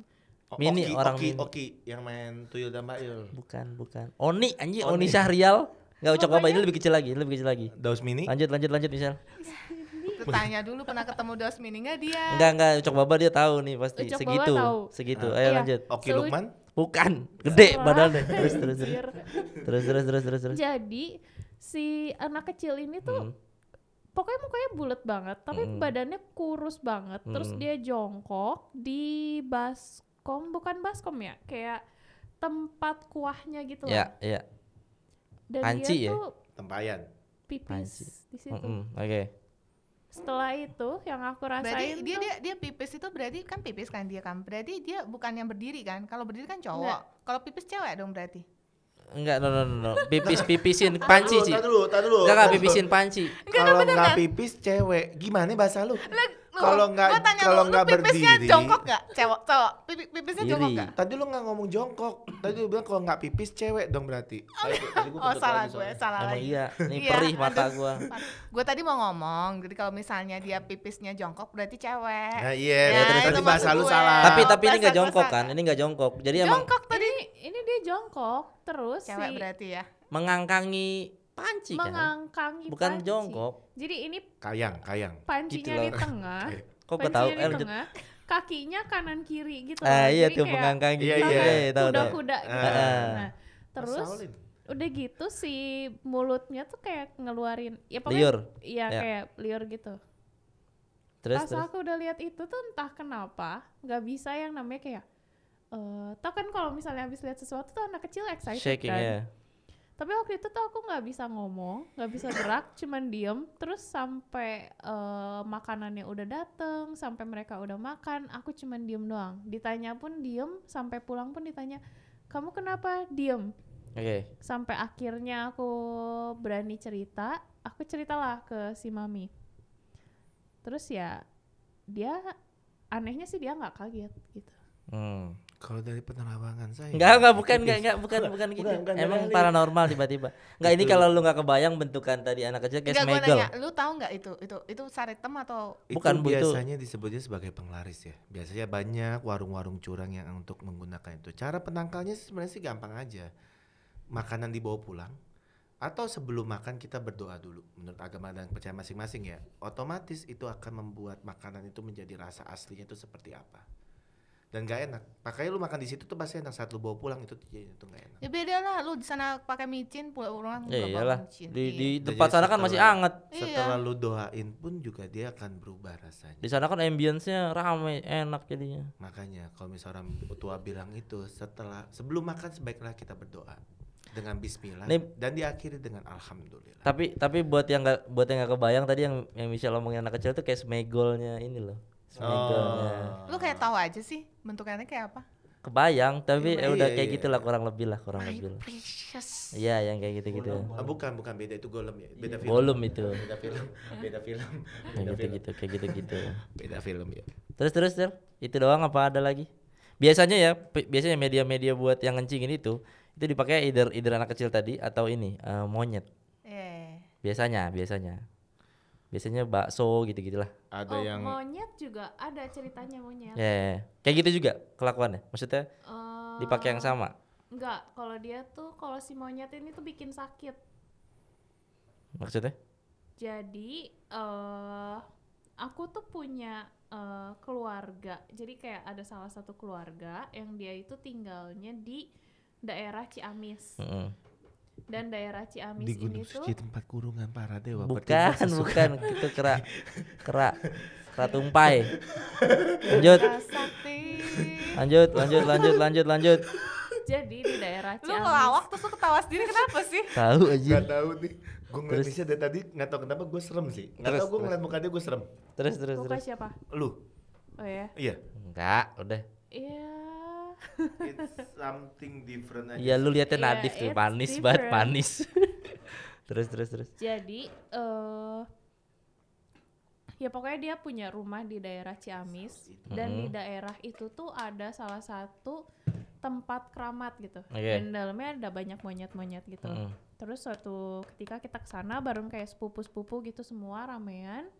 Mini orang Oki yang main Tuyul dan Bayul. Bukan. Oni anjing, Oni Syahrial. Enggak Ucok baba, ini lebih kecil lagi. Daus Mini. Lanjut Michelle. Aku tanya dulu pernah ketemu Daus Mini nggak dia? Enggak Ucok baba dia tahu nih pasti Ucok Baba segitu. tahu. Segitu. Ah. Ayo Iya. lanjut. Oki Lukman. Bukan, gede Salah. badannya. Terus. Anjir. Terus. Jadi si anak kecil ini tuh pokoknya mukanya bulat banget, tapi badannya kurus banget. Terus dia jongkok di bukan baskom ya, kayak tempat kuahnya gitu lah. Iya. Dan Panci dia ya? tuh Tempayan. pipis Panci. di situ. Oke. Setelah itu yang aku Berarti rasain tuh dia pipis itu berarti kan pipis kan dia kan. Berarti dia bukan yang berdiri kan? Kalau berdiri kan Enggak. cowok. Kalau pipis cewek dong berarti. Enggak, no. Pipisin panci, Ci. Tar dulu. Enggak pipisin panci. Kalau nggak pipis cewek, gimana bahasa lu? Kalau Gua tanya kalau lu nggak pipisnya berdiri. jongkok nggak? Cowok. Pipisnya Diri. jongkok nggak? Tadi lu nggak ngomong jongkok. Tadi lu bilang kalau nggak pipis cewek dong berarti. Tadi gua Oh, kentut salah lagi gue, soalnya. salah Emang lagi. iya, ini Iya, perih mata aduh. gua. Gue tadi mau ngomong, jadi kalau misalnya dia pipisnya jongkok berarti cewek. Nah, iya, Ya, tadi itu bahasa maksud lu gue. salah. Tapi ini bahasa enggak gua jongkok salah. kan? Ini enggak jongkok. Jadi emang Jongkok tadi. ini dia jongkok terus Cewek berarti ya. mengangkangi panci kan? mengangkangi Bukan panci. jongkok. Jadi ini Kayang. pancinya Gitu di loh. tengah. Kok gua tahu? Pancinya di Lanjut. tengah, kakinya kanan kiri gitu. Iya Jadi tuh kayak mengangkangi. Iya, gitu. iya. Tahu. kuda-kuda gitu. Ah. Nah, terus Saulin. udah gitu si mulutnya tuh kayak ngeluarin ya Liur. Iya Ya. kayak liur gitu. Terus. Pas aku udah lihat itu tuh entah kenapa nggak bisa yang namanya kayak tau kan kalau misalnya habis lihat sesuatu tuh anak kecil excited Shaking kan. ya. Tapi waktu itu tuh aku nggak bisa ngomong, nggak bisa gerak, cuman diem. Terus sampai makanannya udah dateng, sampai mereka udah makan, aku cuman diem doang. Ditanya pun diem, sampai pulang pun ditanya, kamu kenapa diem? Oke. Sampai akhirnya aku berani cerita, aku ceritalah ke si mami. Terus ya dia anehnya sih dia nggak kaget gitu. Kalau dari penerawangan saya. Enggak, bukan gitu. bukan, Emang bukan. paranormal tiba-tiba. Enggak, ini kalau lu enggak kebayang bentukan tadi anak kecil kayak Enggak, gue smegel. nanya, lu tahu nggak itu saritem atau Bukan, Bu, itu- biasanya disebutnya sebagai penglaris ya. Biasanya banyak warung-warung curang yang untuk menggunakan itu. Cara penangkalnya sebenarnya sih gampang aja. Makanan dibawa pulang atau sebelum makan kita berdoa dulu. Menurut agama dan percaya masing-masing ya. Otomatis itu akan membuat makanan itu menjadi rasa aslinya itu seperti apa. dan nggak enak. Makanya lu makan di situ tuh pasti enak, saat lu bawa pulang itu nggak enak. Ya beda lah, lu di sana pakai micin, pulang Ya nggak bawa iyalah. micin. Di Iya. tempat Jadi sana kan masih setelah- anget. Setelah lu doain pun juga dia akan berubah rasanya. Di sana kan ambience-nya rame, enak jadinya. Makanya kalau misalnya orang tua bilang itu sebelum makan sebaiknya kita berdoa dengan bismillah dan diakhiri dengan alhamdulillah. Tapi buat yang nggak kebayang tadi yang Michelle ngomongin anak kecil tuh kayak smegolnya ini loh. Smegolnya. Lu kayak tahu aja sih bentukannya kayak apa? Kebayang, tapi Iya, udah iya, kayak iya. gitulah kurang lebih lah. My precious. Iya, yang kayak gitu-gitu. Bukan beda, itu golem ya. Beda film. Golem itu. Beda film. Beda film. Kayak gitu-gitu. Beda film ya. Terus Del, itu doang apa ada lagi? Biasanya media-media buat yang ngencingin itu dipakai either anak kecil tadi atau ini monyet. Biasanya bakso gitu-gitulah. Ada yang monyet juga ada ceritanya monyet. Ya. Kayak gitu juga kelakuannya. Maksudnya dipakai yang sama. Enggak, kalau dia tuh kalau si monyet ini tuh bikin sakit. Maksudnya? Jadi aku tuh punya keluarga. Jadi kayak ada salah satu keluarga yang dia itu tinggalnya di daerah Ciamis. Dan daerah Ciamis di ini Gunung tuh Suci tempat kurungan para dewa. Bukan itu kera tumpai. Lanjut. jadi di daerah Lu Ciamis. ngelawak terus lu ketawa sendiri kenapa sih? Tahu aja. Gak tahu nih. Gue ngeliat Misha dari tadi nggak tahu kenapa gue serem sih. Nggak tahu gue ngeliat muka dia gue serem. Terus. Muka siapa? Lu? Oh ya. Iya. Enggak, udah. Iya. It's something different aja. Iya lu liatnya Iya, Nadif tuh it's manis banget different. manis. terus. Jadi ya pokoknya dia punya rumah di daerah Ciamis dan di daerah itu tuh ada salah satu tempat keramat gitu. Oke. Dan dalamnya ada banyak monyet-monyet gitu. Terus suatu ketika kita kesana bareng kayak sepupu-sepupu gitu semua ramean.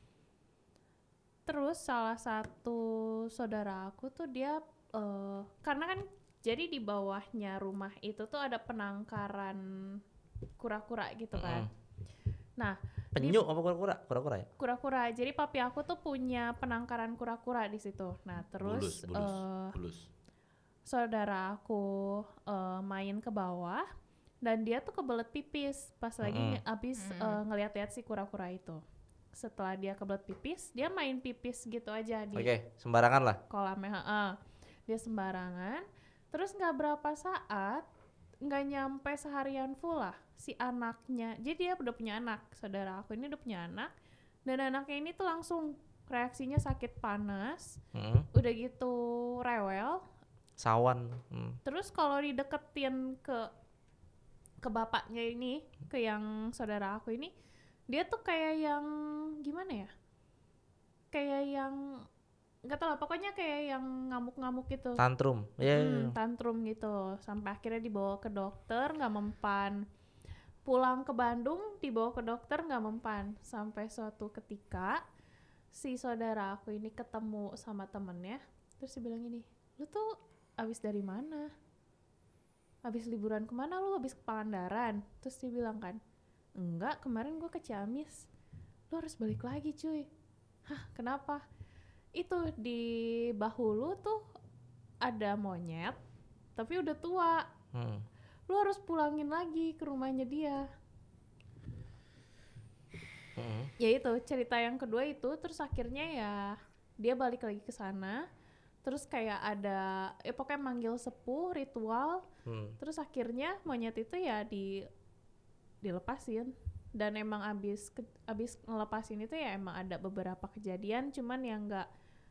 Terus salah satu saudara aku tuh dia karena kan jadi di bawahnya rumah itu tuh ada penangkaran kura-kura gitu kan. Nah, Penyu apa kura-kura? Kura-kura ya? kura-kura. Jadi papi aku tuh punya penangkaran kura-kura di situ. Nah, terus Bulus. saudara aku main ke bawah dan dia tuh kebelet pipis pas lagi abis ngeliat-liat si kura-kura itu. Setelah dia kebelet pipis, dia main pipis gitu aja di Oke, sembarangan lah. kolamnya. Dia sembarangan. Terus nggak berapa saat, nggak nyampe seharian full lah si anaknya. Jadi dia udah punya anak, saudara aku ini udah punya anak. Dan anaknya ini tuh langsung reaksinya sakit panas, udah gitu rewel. Sawan. Terus kalau dideketin ke bapaknya ini, ke yang saudara aku ini, dia tuh kayak yang gimana ya? Kayak yang nggak tahu lah, pokoknya kayak yang ngamuk-ngamuk gitu. Tantrum. Iya. Tantrum gitu. Sampai akhirnya dibawa ke dokter, nggak mempan. Pulang ke Bandung, dibawa ke dokter, nggak mempan. Sampai suatu ketika si saudara aku ini ketemu sama temennya, terus dia bilang gini, lu tuh abis dari mana? Abis liburan kemana lu? Abis ke Pangandaran? Terus dia bilang kan, enggak, kemarin gue ke Ciamis. Lu harus balik lagi cuy. Hah, kenapa? Itu di bahu lu tuh ada monyet, tapi udah tua. Lu harus pulangin lagi ke rumahnya dia. Ya itu cerita yang kedua itu, terus akhirnya ya dia balik lagi ke sana. Terus kayak ada pokoknya manggil sepuh ritual. Terus akhirnya monyet itu ya dilepasin. Dan emang abis ngelepasin itu ya emang ada beberapa kejadian, cuman yang enggak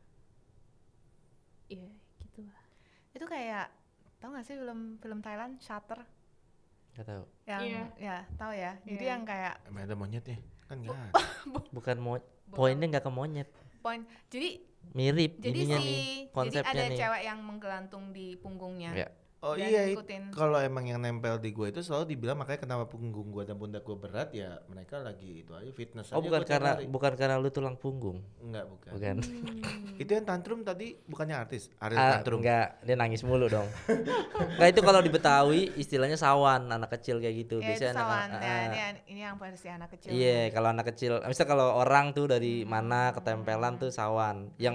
ya gitu lah. Itu kayak tau gak sih film Thailand Shutter? Gak tahu. Yang Iya. ya tahu ya. Jadi Iya. yang kayak Emang ada monyetnya? Kan enggak ada. Bukan poinnya nggak ke monyet. poin. Jadi Mirip jadi ininya si nih jadi konsepnya ada nih. cewek yang menggelantung di punggungnya. Ya. Oh Dan iya, ngikutin. kalau emang yang nempel di gue itu selalu dibilang makanya kenapa punggung gue dan pundak gue berat ya mereka lagi itu aja fitness Oh aja. bukan gua tiap hari. bukan karena lu tulang punggung. Enggak, bukan. Bukan. Itu yang tantrum tadi bukannya artis, Ariel tantrum. Enggak, dia nangis mulu dong. Enggak, itu kalau di Betawi istilahnya sawan, anak kecil kayak gitu. Ya itu Biasanya sawan. anak, Ini yang versi anak kecil. iya, kalau anak kecil, misalnya kalau orang tuh dari mana ketempelan tuh sawan. Yang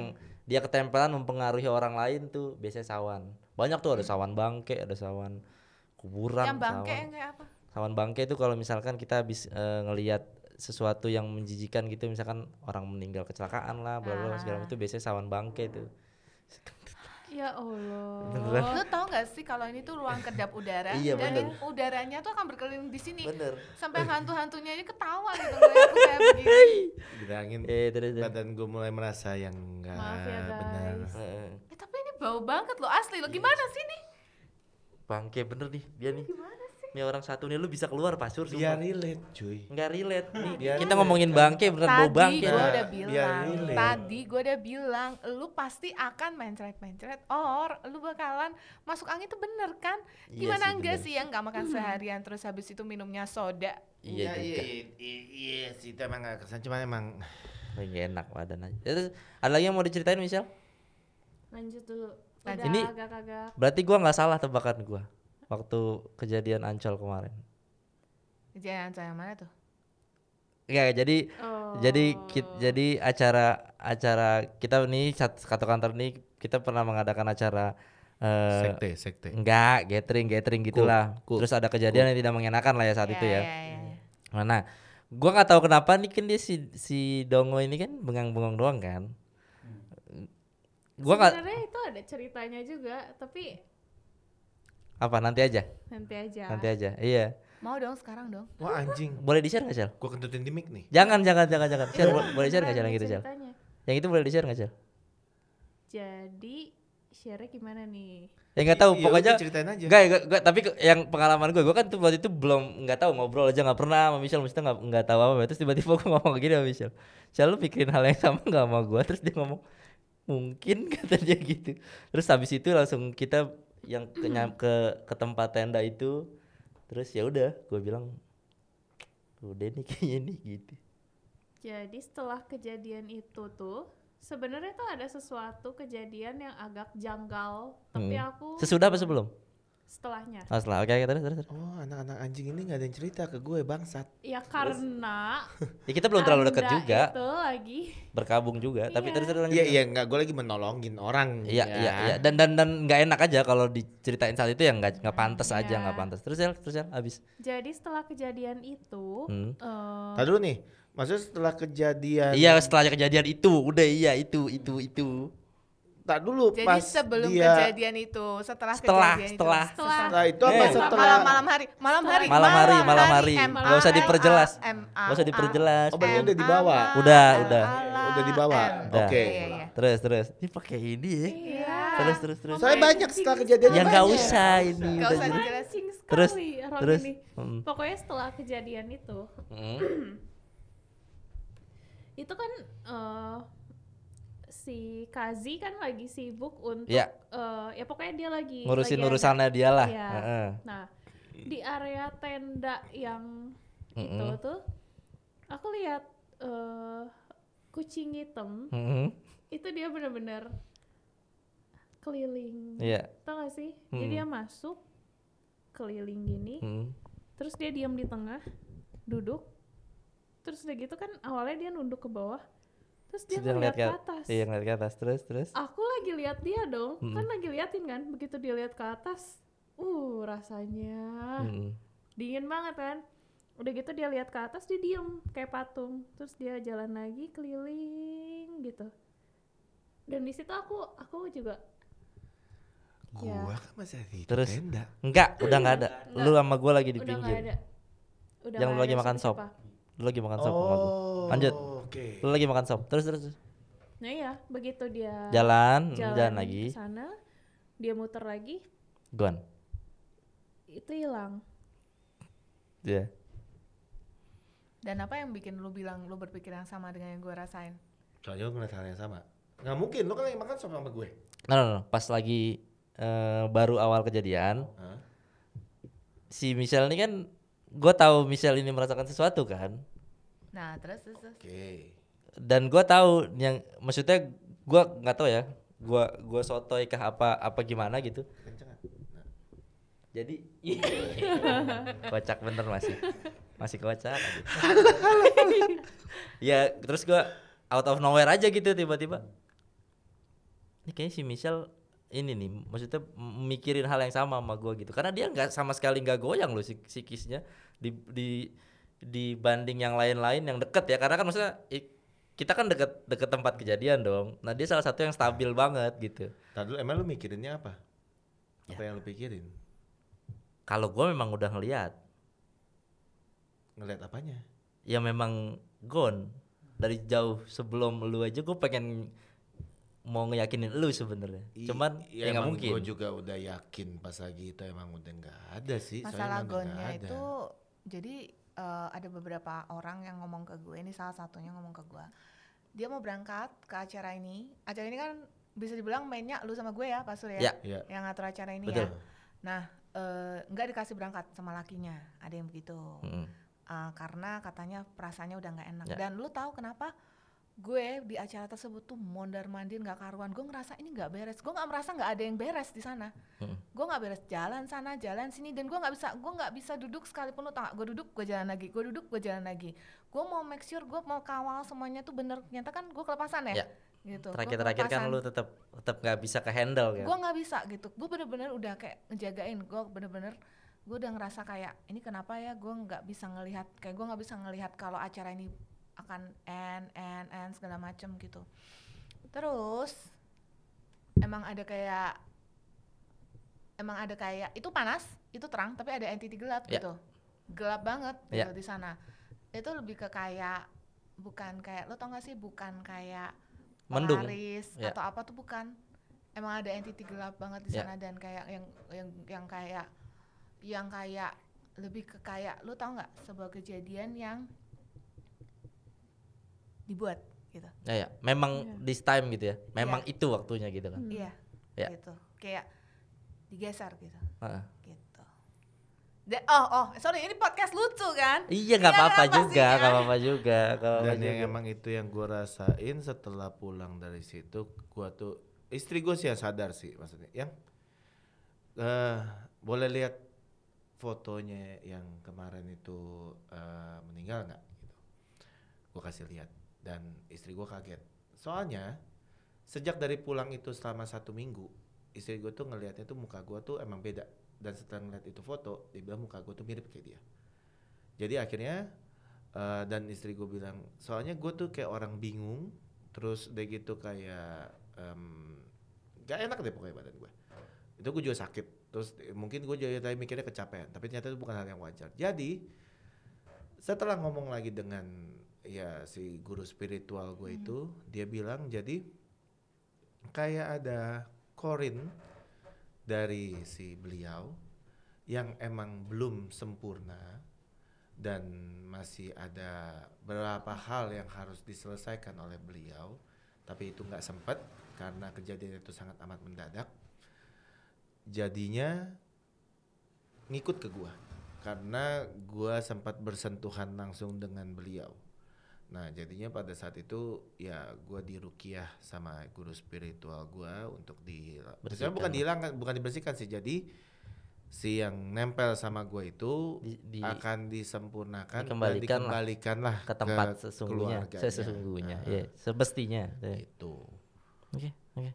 dia ketempelan mempengaruhi orang lain tuh biasanya sawan. Banyak tuh ada sawan bangke, ada sawan kuburan, Yang bangke sawan. yang kayak apa? Sawan bangke itu kalau misalkan kita habis ngelihat sesuatu yang menjijikan gitu, misalkan orang meninggal kecelakaan lah, bla bla segala macam, itu biasanya sawan bangke tuh. Ya Allah. Beneran. Lu tau gak sih kalau ini tuh ruang kedap udara Iya, dan bener. udaranya tuh akan berkeliling di sini. Bener. Sampai hantu-hantunya ini ketawa gitu ngeliat aku kayak begini. Bilangin Terus. badan gue mulai merasa yang enggak Maaf ya, guys. benar. Tapi ini bau banget loh asli lo. Gimana sih nih? Bangke bener nih dia nih. Ini orang satu nih lu bisa keluar Pak Sur, Biar sumpah. relate cuy. Nggak relate nih. Biar Kita relate, ngomongin kan? bangke beneran bau bangke. Gue Nah, udah biar bilang, relate. tadi gue udah bilang, lu pasti akan mencret-mencret or lu bakalan masuk angin tuh bener kan? Iya Gimana sih, enggak bener. sih yang nggak makan seharian terus habis itu minumnya soda? Iya juga. Iya sih itu emang gak kesan, cuman emang Nggak enak badan aja. Terus ada lagi yang mau diceritain Michelle? Lanjut dulu. Lanjut. Udah Ini- agak-agak. Berarti gua nggak salah tebakan gua waktu kejadian Ancol kemarin. Jangan yang mana tuh? Enggak, jadi Oh. jadi acara kita nih satu kantor nih kita pernah mengadakan acara sekte. enggak gathering gitulah. Cool. Terus ada kejadian yang tidak mengenakan lah ya saat itu ya. Iya. Nah, gua nggak tahu kenapa nih kan dia si Dongo ini kan bengang-bengong doang kan. Gua nggak Sebenarnya itu ada ceritanya juga, tapi apa nanti aja. nanti aja. Iya. Mau dong sekarang dong. Wah anjing, Boleh di-share enggak, Sel? gua kentutin di mic nih. Jangan. Share, boleh share enggak Sel Beneran yang gitu, ada Sel? ceritanya. Yang itu boleh di-share enggak, Sel? Jadi share-nya gimana nih? Ya enggak tahu, Iya, pokoknya udah ceritain aja. Enggak, tapi yang pengalaman gue kan tuh waktu itu belum nggak tahu ngobrol aja nggak pernah sama Michelle, mesti nggak tahu apa, terus tiba-tiba gue ngomong gini sama Michelle, Michelle lu pikirin hal yang sama nggak sama gue, terus dia ngomong mungkin kata dia gitu, terus habis itu langsung kita yang ke tempat tenda itu, terus ya udah gue bilang udah nih kayaknya nih gitu. Jadi setelah kejadian itu tuh sebenarnya tuh ada sesuatu kejadian yang agak janggal, tapi aku Sesudah apa sebelum? setelahnya. Oh, setelah, oke terus. Oh anak-anak anjing ini nggak ada yang cerita ke gue bangsat. Ya karena Ya kita belum terlalu dekat Anda juga, itu lagi berkabung juga, tapi Iya. terus lanjut. Iya nggak, gue lagi menolongin orang. Iya, ya. iya. Dan nggak enak aja kalau diceritain saat itu ya nggak pantas aja, Iya. nggak pantas. Terus ya abis. jadi setelah kejadian itu Tadi dulu nih, maksudnya setelah kejadian. Iya, setelah kejadian itu, udah iya itu. Tak dulu Jadi pas sebelum dia kejadian itu, setelah kejadian setelah. itu. Setelah itu apa Eh. setelah? Malam hari. Malam hari. M-A-L-A-M-A. Nggak usah diperjelas. M-A-L-A. Nggak usah diperjelas. Oh, berarti udah dibawa? Udah. Udah dibawa. Udah. Oke. Iya. Terus. Ini pakai ini ya. Iya. Terus. Soalnya banyak setelah kejadian. Ya nggak banyak. usah ini. Nggak udah usah jelas. dijelasin. Sing Terus, sekali orang terus. ini. Pokoknya setelah kejadian itu kan si Kazi kan lagi sibuk untuk Iya. ya pokoknya dia lagi Ngurusin lagi ada- urusannya dia lah. Iya. Heeh. Nah, di area tenda yang itu tuh aku lihat kucing hitam Mm-mm. itu dia benar-benar keliling. Iya. Tau gak sih? Jadi dia masuk keliling gini, Mm. terus dia diam di tengah, duduk. Terus udah gitu kan awalnya dia nunduk ke bawah. Terus dia Terus ngeliat ke atas. Iya, ngeliat ke atas. Terus. Aku lagi lihat dia dong, kan lagi liatin kan. Begitu dia lihat ke atas, rasanya Mm-mm. dingin banget kan. Udah gitu dia lihat ke atas, dia diem kayak patung. Terus dia jalan lagi keliling gitu. Dan di situ aku juga Gua kan masih di Terus? tenda. Enggak, udah nggak ada. Lu sama gua lagi di udah nggak pinggir. ada. Udah Yang nggak lu lagi ada makan sop. siapa-siapa. Lu lagi makan sop sama gua. Oh. Lanjut. Oke. Lu lagi makan sop. Terus. Nah iya, begitu dia Jalan jalan lagi. ke sana, dia muter lagi, Gone. itu hilang. Iya. Dan apa yang bikin lu bilang lu berpikiran sama dengan yang gue rasain? Soalnya lu ngeliat hal yang sama. Nggak mungkin, lu kan lagi makan sop sama gue. No. Pas lagi baru awal kejadian, Hah? si Michelle ini kan, gue tahu Michelle ini merasakan sesuatu kan, Nah terus. Oke. dan gue tahu yang maksudnya gue nggak tahu ya, gue sotoy kah apa gimana gitu. Kenceng nggak? Jadi kocak bener masih kocak aja. Ya terus gue out of nowhere aja gitu tiba-tiba ini kayaknya si Michelle ini nih maksudnya mikirin hal yang sama sama gue gitu karena dia nggak sama sekali nggak goyang loh psikisnya dibanding yang lain-lain yang deket ya karena kan maksudnya kita kan deket tempat kejadian dong. Nah dia salah satu yang stabil banget gitu. Tadi dulu emang lu mikirinnya apa? Ya. Apa yang lu pikirin? Kalau gue memang udah ngeliat apanya? ya memang gone dari jauh sebelum lu aja gue pengen mau ngeyakinin lu sebenarnya. Cuman ya nggak mungkin. Gue juga udah yakin pas lagi itu emang udah nggak ada sih. Masalah soalnya emang gonnya nggak ada. itu jadi ada beberapa orang yang ngomong ke gue, ini salah satunya ngomong ke gue. Dia mau berangkat ke acara ini. Acara ini kan bisa dibilang mainnya lu sama gue ya, Pak Sur ya. Ya. Yang ngatur acara ini Betul. ya. Nah, nggak dikasih berangkat sama lakinya. Ada yang begitu. Karena katanya perasaannya udah nggak enak. Ya. Dan lu tahu kenapa? Gue di acara tersebut tuh mondar-mandir nggak karuan. Gue ngerasa ini nggak beres. Gue nggak merasa nggak ada yang beres di sana. Gue nggak beres jalan sana, jalan sini, dan gue nggak bisa duduk sekalipun lu tengah. Gue duduk, gue jalan lagi. Gue duduk, gue jalan lagi. Gue mau make sure, gue mau kawal semuanya tuh bener. Ternyata kan gue kelepasan ya. Gitu. Terakhir kan lu tetap nggak bisa ke handle kan. Gue nggak bisa gitu. Gue bener-bener udah kayak ngejagain. Gue udah ngerasa kayak ini kenapa ya? Gue nggak bisa ngelihat. Kayak gue nggak bisa ngelihat kalau acara ini akan end segala macem gitu. Terus emang ada kayak itu panas, itu terang, tapi ada entity gelap gitu. Gelap banget gitu di sana. Itu lebih ke kayak bukan kayak lo tau gak sih, bukan kayak mendung Polaris atau apa tuh, bukan. Emang ada entity gelap banget di sana dan kayak yang kayak lebih ke kayak lo tau nggak sebuah kejadian yang dibuat gitu. Ya, memang this time gitu ya. Memang itu waktunya gitu kan. Iya. Ya. Gitu. Kayak digeser gitu. Heeh. Gitu. Sorry, ini podcast lucu kan? Iya nggak apa-apa juga, nggak apa-apa juga. Dan yang emang itu yang gue rasain setelah pulang dari situ, gue tuh istri gue sih yang sadar sih maksudnya. Yang boleh lihat fotonya yang kemarin itu meninggal nggak? Gitu. Gue kasih lihat. Dan istri gue kaget, soalnya sejak dari pulang itu selama 1 minggu, istri gue tuh ngelihatnya tuh muka gue tuh emang beda. Dan setelah ngeliat itu foto, dia bilang muka gue tuh mirip kayak dia. Jadi akhirnya dan istri gue bilang, soalnya gue tuh kayak orang bingung, terus udah gitu kayak gak enak deh pokoknya badan gue. Itu gue juga sakit, terus mungkin gue juga tadi mikirnya kecapean, tapi ternyata itu bukan hal yang wajar. Jadi setelah ngomong lagi dengan ya si guru spiritual gue itu, dia bilang jadi kayak ada korin dari si beliau yang emang belum sempurna dan masih ada beberapa hal yang harus diselesaikan oleh beliau, tapi itu nggak sempat karena kejadian itu sangat amat mendadak. Jadinya ngikut ke gua karena gua sempat bersentuhan langsung dengan beliau. Nah jadinya pada saat itu ya gue diruqyah sama guru spiritual gue untuk bukan dibersihkan sih, jadi si yang nempel sama gue itu akan disempurnakan dan dikembalikanlah ke tempat sesungguhnya, ya semestinya itu. Oke.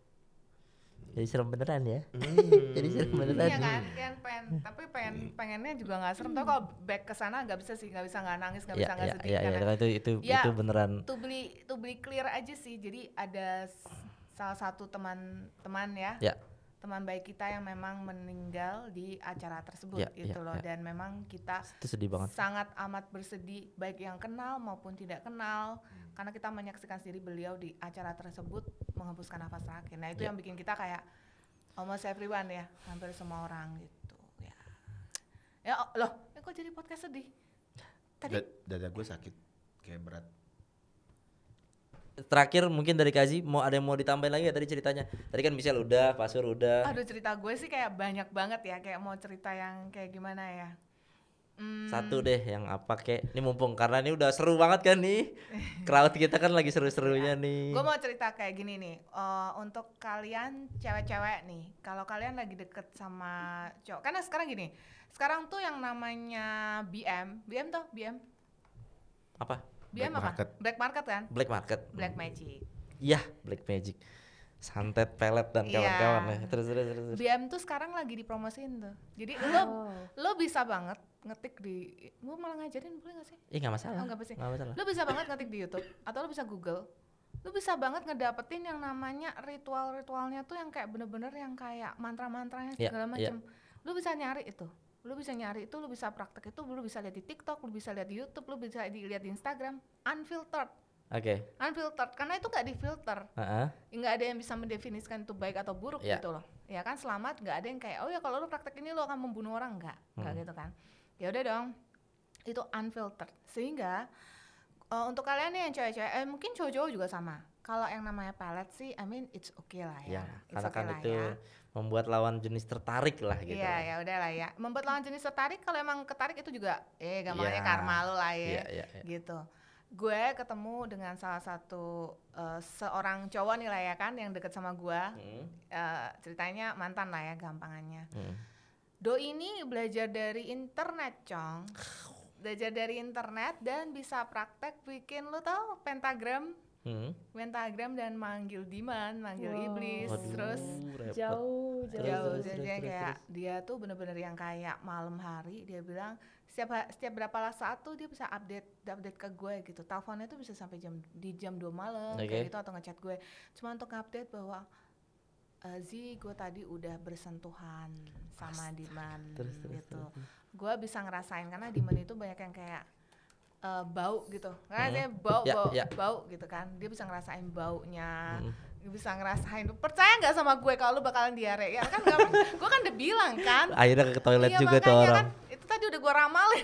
Jadi serem beneran ya. Jadi serem beneran. Iya kan, tapi pengennya juga nggak serem. Tapi kalau back ke sana nggak bisa nggak nangis, nggak bisa nggak sedih. Iya, itu beneran. To be clear aja sih. Jadi ada salah satu teman ya, teman baik kita yang memang meninggal di acara tersebut loh. Dan memang kita itu sedih banget. Sangat amat bersedih, baik yang kenal maupun tidak kenal, karena kita menyaksikan sendiri beliau di acara tersebut menghembuskan nafas terakhir. Nah itu yang bikin kita kayak almost everyone ya, hampir semua orang gitu ya. Kok jadi podcast sedih? Tadi dada gue sakit kayak berat. Terakhir mungkin dari Kazi, ada yang mau ditambahin lagi ya tadi ceritanya? Tadi kan Michelle udah, Pak Sur udah. Aduh, cerita gue sih kayak banyak banget ya, kayak mau cerita yang kayak gimana ya. Satu deh yang apa kayak, ini mumpung karena ini udah seru banget kan nih. Crowd kita kan lagi seru-serunya nih. Gue mau cerita kayak gini nih, untuk kalian cewek-cewek nih, kalau kalian lagi deket sama cowok, karena sekarang gini, sekarang tuh yang namanya BM tuh BM apa? BM Black apa? market. Black market kan? Black market. Black magic. Iya, black magic. Santet, pelet dan Iya. kawan-kawan ya. Terus. BM tuh sekarang lagi dipromosiin tuh. Jadi lo bisa banget ngetik di, gue malah ngajarin boleh gak sih? Nggak masalah. Oh, nggak apa sih. Nggak masalah. Lo bisa banget ngetik di YouTube atau lo bisa Google. Lo bisa banget ngedapetin yang namanya ritual-ritualnya tuh yang kayak bener-bener yang kayak mantra-mantranya Iya, segala iya. macem. Lo bisa nyari itu. Lu bisa nyari itu, lu bisa praktek itu, lu bisa lihat di TikTok, lu bisa lihat di YouTube, lu bisa lihat di Instagram, unfiltered, Oke. karena itu nggak difilter, Heeh. nggak ada yang bisa mendefinisikan itu baik atau buruk Iya. gitu loh, ya kan selamat, nggak ada yang kayak oh ya kalau lu praktek ini lu akan membunuh orang, nggak gitu kan, ya udah dong, itu unfiltered, sehingga untuk kalian nih yang cewek-cewek, mungkin cowok-cowok juga sama, kalau yang namanya pelet sih, I mean it's okay lah ya, Ya, it's karena okay kan lah itu ya. membuat lawan jenis tertarik lah gitu. Iya ya udahlah ya. Membuat lawan jenis tertarik kalau emang ketarik itu juga gampangnya Iya. karma lu lah ya. Iya. Gitu. Gue ketemu dengan salah satu seorang cowok nih lah ya kan yang deket sama gue. Ceritanya mantan lah ya gampangannya. Doi ini belajar dari internet, Cong. Belajar dari internet dan bisa praktek bikin lu tahu pentagram dan manggil Diman, manggil Wow. iblis, Waduh, terus repot. Jauh. jauh. terus, Jadi terus, kayak dia tuh bener-bener yang kayak malam hari dia bilang setiap berapa saat tuh dia bisa update ke gue gitu. Teleponnya tuh bisa sampai jam 2 malam kayak gitu atau ngechat gue. Cuma untuk update bahwa Zi, gue tadi udah bersentuhan sama Diman gitu. Gue bisa ngerasain karena Diman itu banyak yang kayak bau gitu, karena dia bau gitu kan, dia bisa ngerasain baunya, dia bisa ngerasain. Percaya nggak sama gue kalau lu bakalan diare? Ya kan gue kan udah bilang kan. Akhirnya ke toilet Iya, juga tuh makanya orang. kan, itu tadi udah gue ramalin.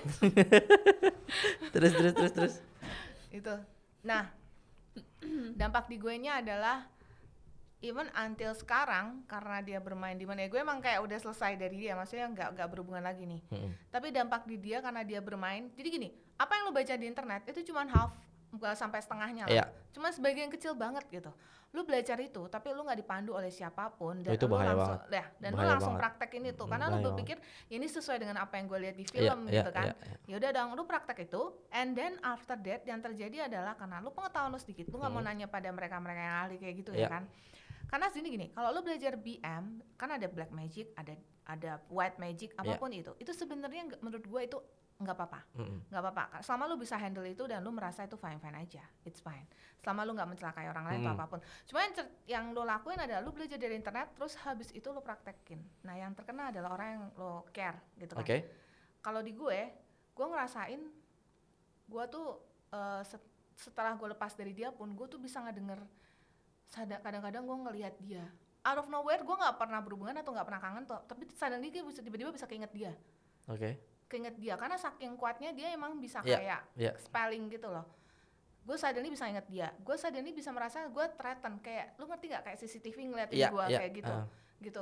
Terus. Itu. Nah, dampak di gue nya adalah even until sekarang karena dia bermain di mana ya gue emang kayak udah selesai dari dia, maksudnya nggak berhubungan lagi nih. Tapi dampak di dia karena dia bermain, jadi gini, apa yang lu baca di internet itu cuma half, nggak sampai setengahnya lah, cuma sebagian kecil banget gitu. Lu belajar itu, tapi lu nggak dipandu oleh siapapun dan itu lu bahaya langsung, lu langsung banget. praktekin itu, karena lu berpikir ini sesuai dengan apa yang gue lihat di Iya, film gitu kan. Ya udah dong, lu praktek itu, and then after that yang terjadi adalah karena lu pengetahuan lu sedikit, lu nggak mau nanya pada mereka yang ahli kayak gitu ya kan. Karena sini gini, kalau lu belajar BM, kan ada black magic, ada white magic, apapun itu sebenarnya menurut gue itu nggak apa-apa, nggak apa-apa. Selama lu bisa handle itu dan lu merasa itu fine aja, it's fine. Selama lu nggak mencelakai orang lain atau apapun. Cuma yang lu lakuin adalah lu belajar dari internet, terus habis itu lu praktekin. Nah yang terkena adalah orang yang lo care, gitu kan. Kalau di gue ngerasain, gue tuh setelah gue lepas dari dia pun, gue tuh bisa ngedenger. Kadang-kadang gue ngelihat dia out of nowhere, gue nggak pernah berhubungan atau nggak pernah kangen tuh, tapi suddenly dia tiba-tiba bisa keinget dia, keinget dia karena saking kuatnya dia emang bisa kayak spelling gitu loh. Gue suddenly bisa inget dia, gue suddenly bisa merasa gue threaten, kayak lu ngerti nggak kayak CCTV ngeliatin gue kayak gitu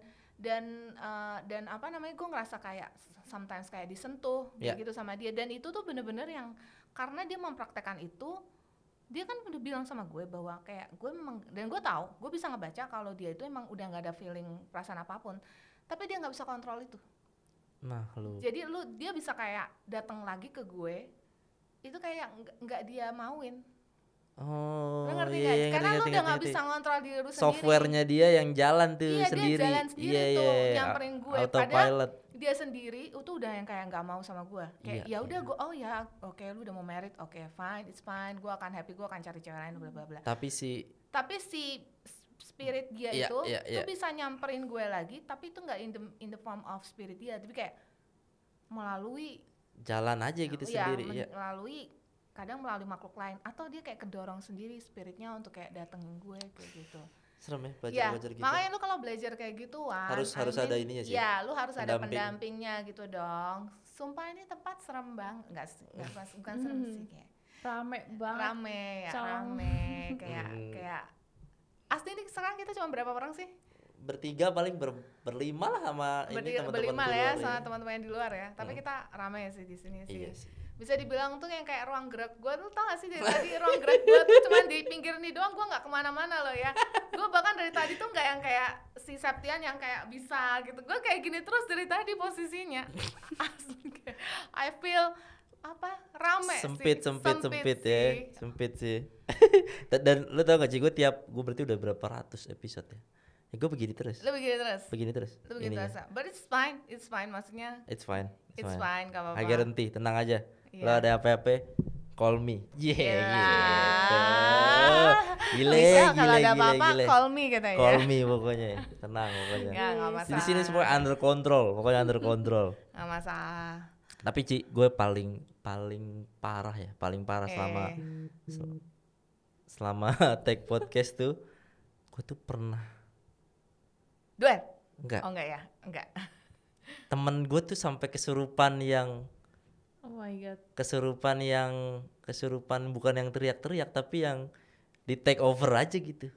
dan apa namanya, gue ngerasa kayak sometimes kayak disentuh gitu sama dia, dan itu tuh bener-bener yang karena dia mempraktekkan itu. Dia kan udah bilang sama gue bahwa kayak gue memang, dan gue tahu, gue bisa ngebaca kalau dia itu emang udah nggak ada feeling perasaan apapun, tapi dia nggak bisa kontrol itu. Nah, jadi dia bisa kayak datang lagi ke gue, itu kayak nggak dia mauin. Lu ngerti nggak? Karena lu udah nggak bisa ngontrol diri lu sendiri. Softwarenya dia yang jalan tuh sendiri. Dia jalan sendiri tuh, nyamperin gue. Padahal dia sendiri itu udah yang kayak nggak mau sama gue. Kayak ya udah gue, oke, lu udah mau married, oke, fine, it's fine. Gue akan happy, gue akan cari cewek lain, bla bla bla. Tapi si spirit dia itu bisa nyamperin gue lagi, tapi itu nggak in the form of spirit dia, tapi kayak melalui jalan aja gitu sendiri. Kadang melalui makhluk lain, atau dia kayak kedorong sendiri spiritnya untuk kayak datengin gue kayak gitu. Serem ya belajar gitu. Makanya lu kalau belajar kayak gituan harus ada ininya sih. Ya, lu harus ada pendampingnya gitu dong. Sumpah ini tempat serem banget. Bukan serem sih, kayak rame banget. Rame kayak asli nih sekarang kita cuma berapa orang sih? Bertiga paling berlima lah sama ini teman-teman berlima lah ya sama teman-teman yang di luar ya. Tapi kita rame sih di sini sih. Iya sih. Bisa dibilang tuh yang kayak ruang gerak gue tuh, tau gak sih dari tadi ruang gerak gue tuh cuma di pinggir nih doang, gue nggak kemana-mana loh ya. Gue bahkan dari tadi tuh nggak yang kayak si Septian yang kayak bisa gitu, gue kayak gini terus dari tadi posisinya. Asli, I feel rame sempit sih. ya, sempit sih. Dan lu tau gak sih, gue berarti udah berapa ratus episode ya. Ya gue begini terus. Lu begini terus. Lu begini ininya. terus. But it's fine maksudnya. It's fine. It's fine, gak apa-apa. I guarantee, tenang aja. Iya. Lo ada apa-apa, call me. Yeah, gitu. Gile, Michelle, kalau ada gile. apa-apa call me katanya. Call me pokoknya, tenang pokoknya. Nggak masalah. Di sini semua under control, pokoknya under control. Nggak masalah. Tapi Ci, gue paling parah selama take podcast tuh, gue tuh pernah Duet? enggak. Oh enggak ya, enggak. Temen gue tuh sampai kesurupan Oh my god. kesurupan bukan yang teriak-teriak tapi yang di take over aja gitu.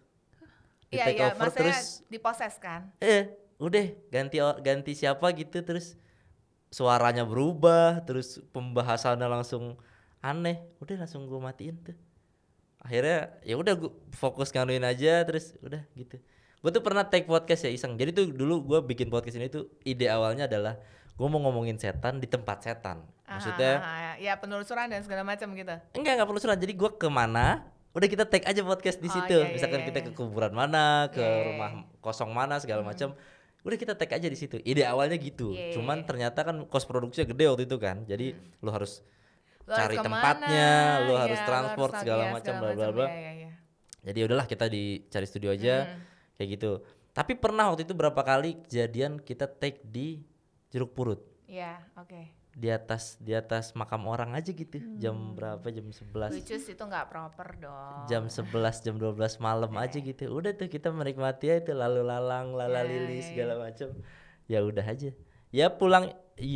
Di take Iya, over maksudnya terus diposes kan? udah ganti siapa gitu, terus suaranya berubah, terus pembahasannya langsung aneh, udah langsung gue matiin tuh. Akhirnya ya udah gue fokus nganuin aja, terus udah gitu. Gue tuh pernah take podcast ya iseng. Jadi tuh dulu gue bikin podcast ini tuh ide awalnya adalah gue mau ngomongin setan di tempat setan. Maksudnya ya penelusuran dan segala macam gitu. enggak perlu surat. Jadi gue kemana, udah kita take aja podcast di situ. Iya, Misalkan iya, kita iya. ke kuburan mana, ke Iya, iya, rumah kosong mana segala macam. Udah kita take aja di situ. Ide awalnya gitu. Iya, Cuman iya. ternyata kan cost produksinya gede waktu itu kan. Jadi lu harus Lu harus cari kemana, tempatnya, lu iya, harus transport segala macam bla bla bla. Iya. Jadi udahlah kita cari studio aja kayak gitu. Tapi pernah waktu itu berapa kali kejadian kita take di Jeruk Purut. Iya, oke. Di atas makam orang aja gitu. Jam berapa? Jam 11. Which is itu nggak proper dong. Jam 11 jam 12 malam aja gitu. Udah tuh kita menikmati itu lalu lalang, lala Iya, lili iya, segala macam. Ya udah aja. Ya pulang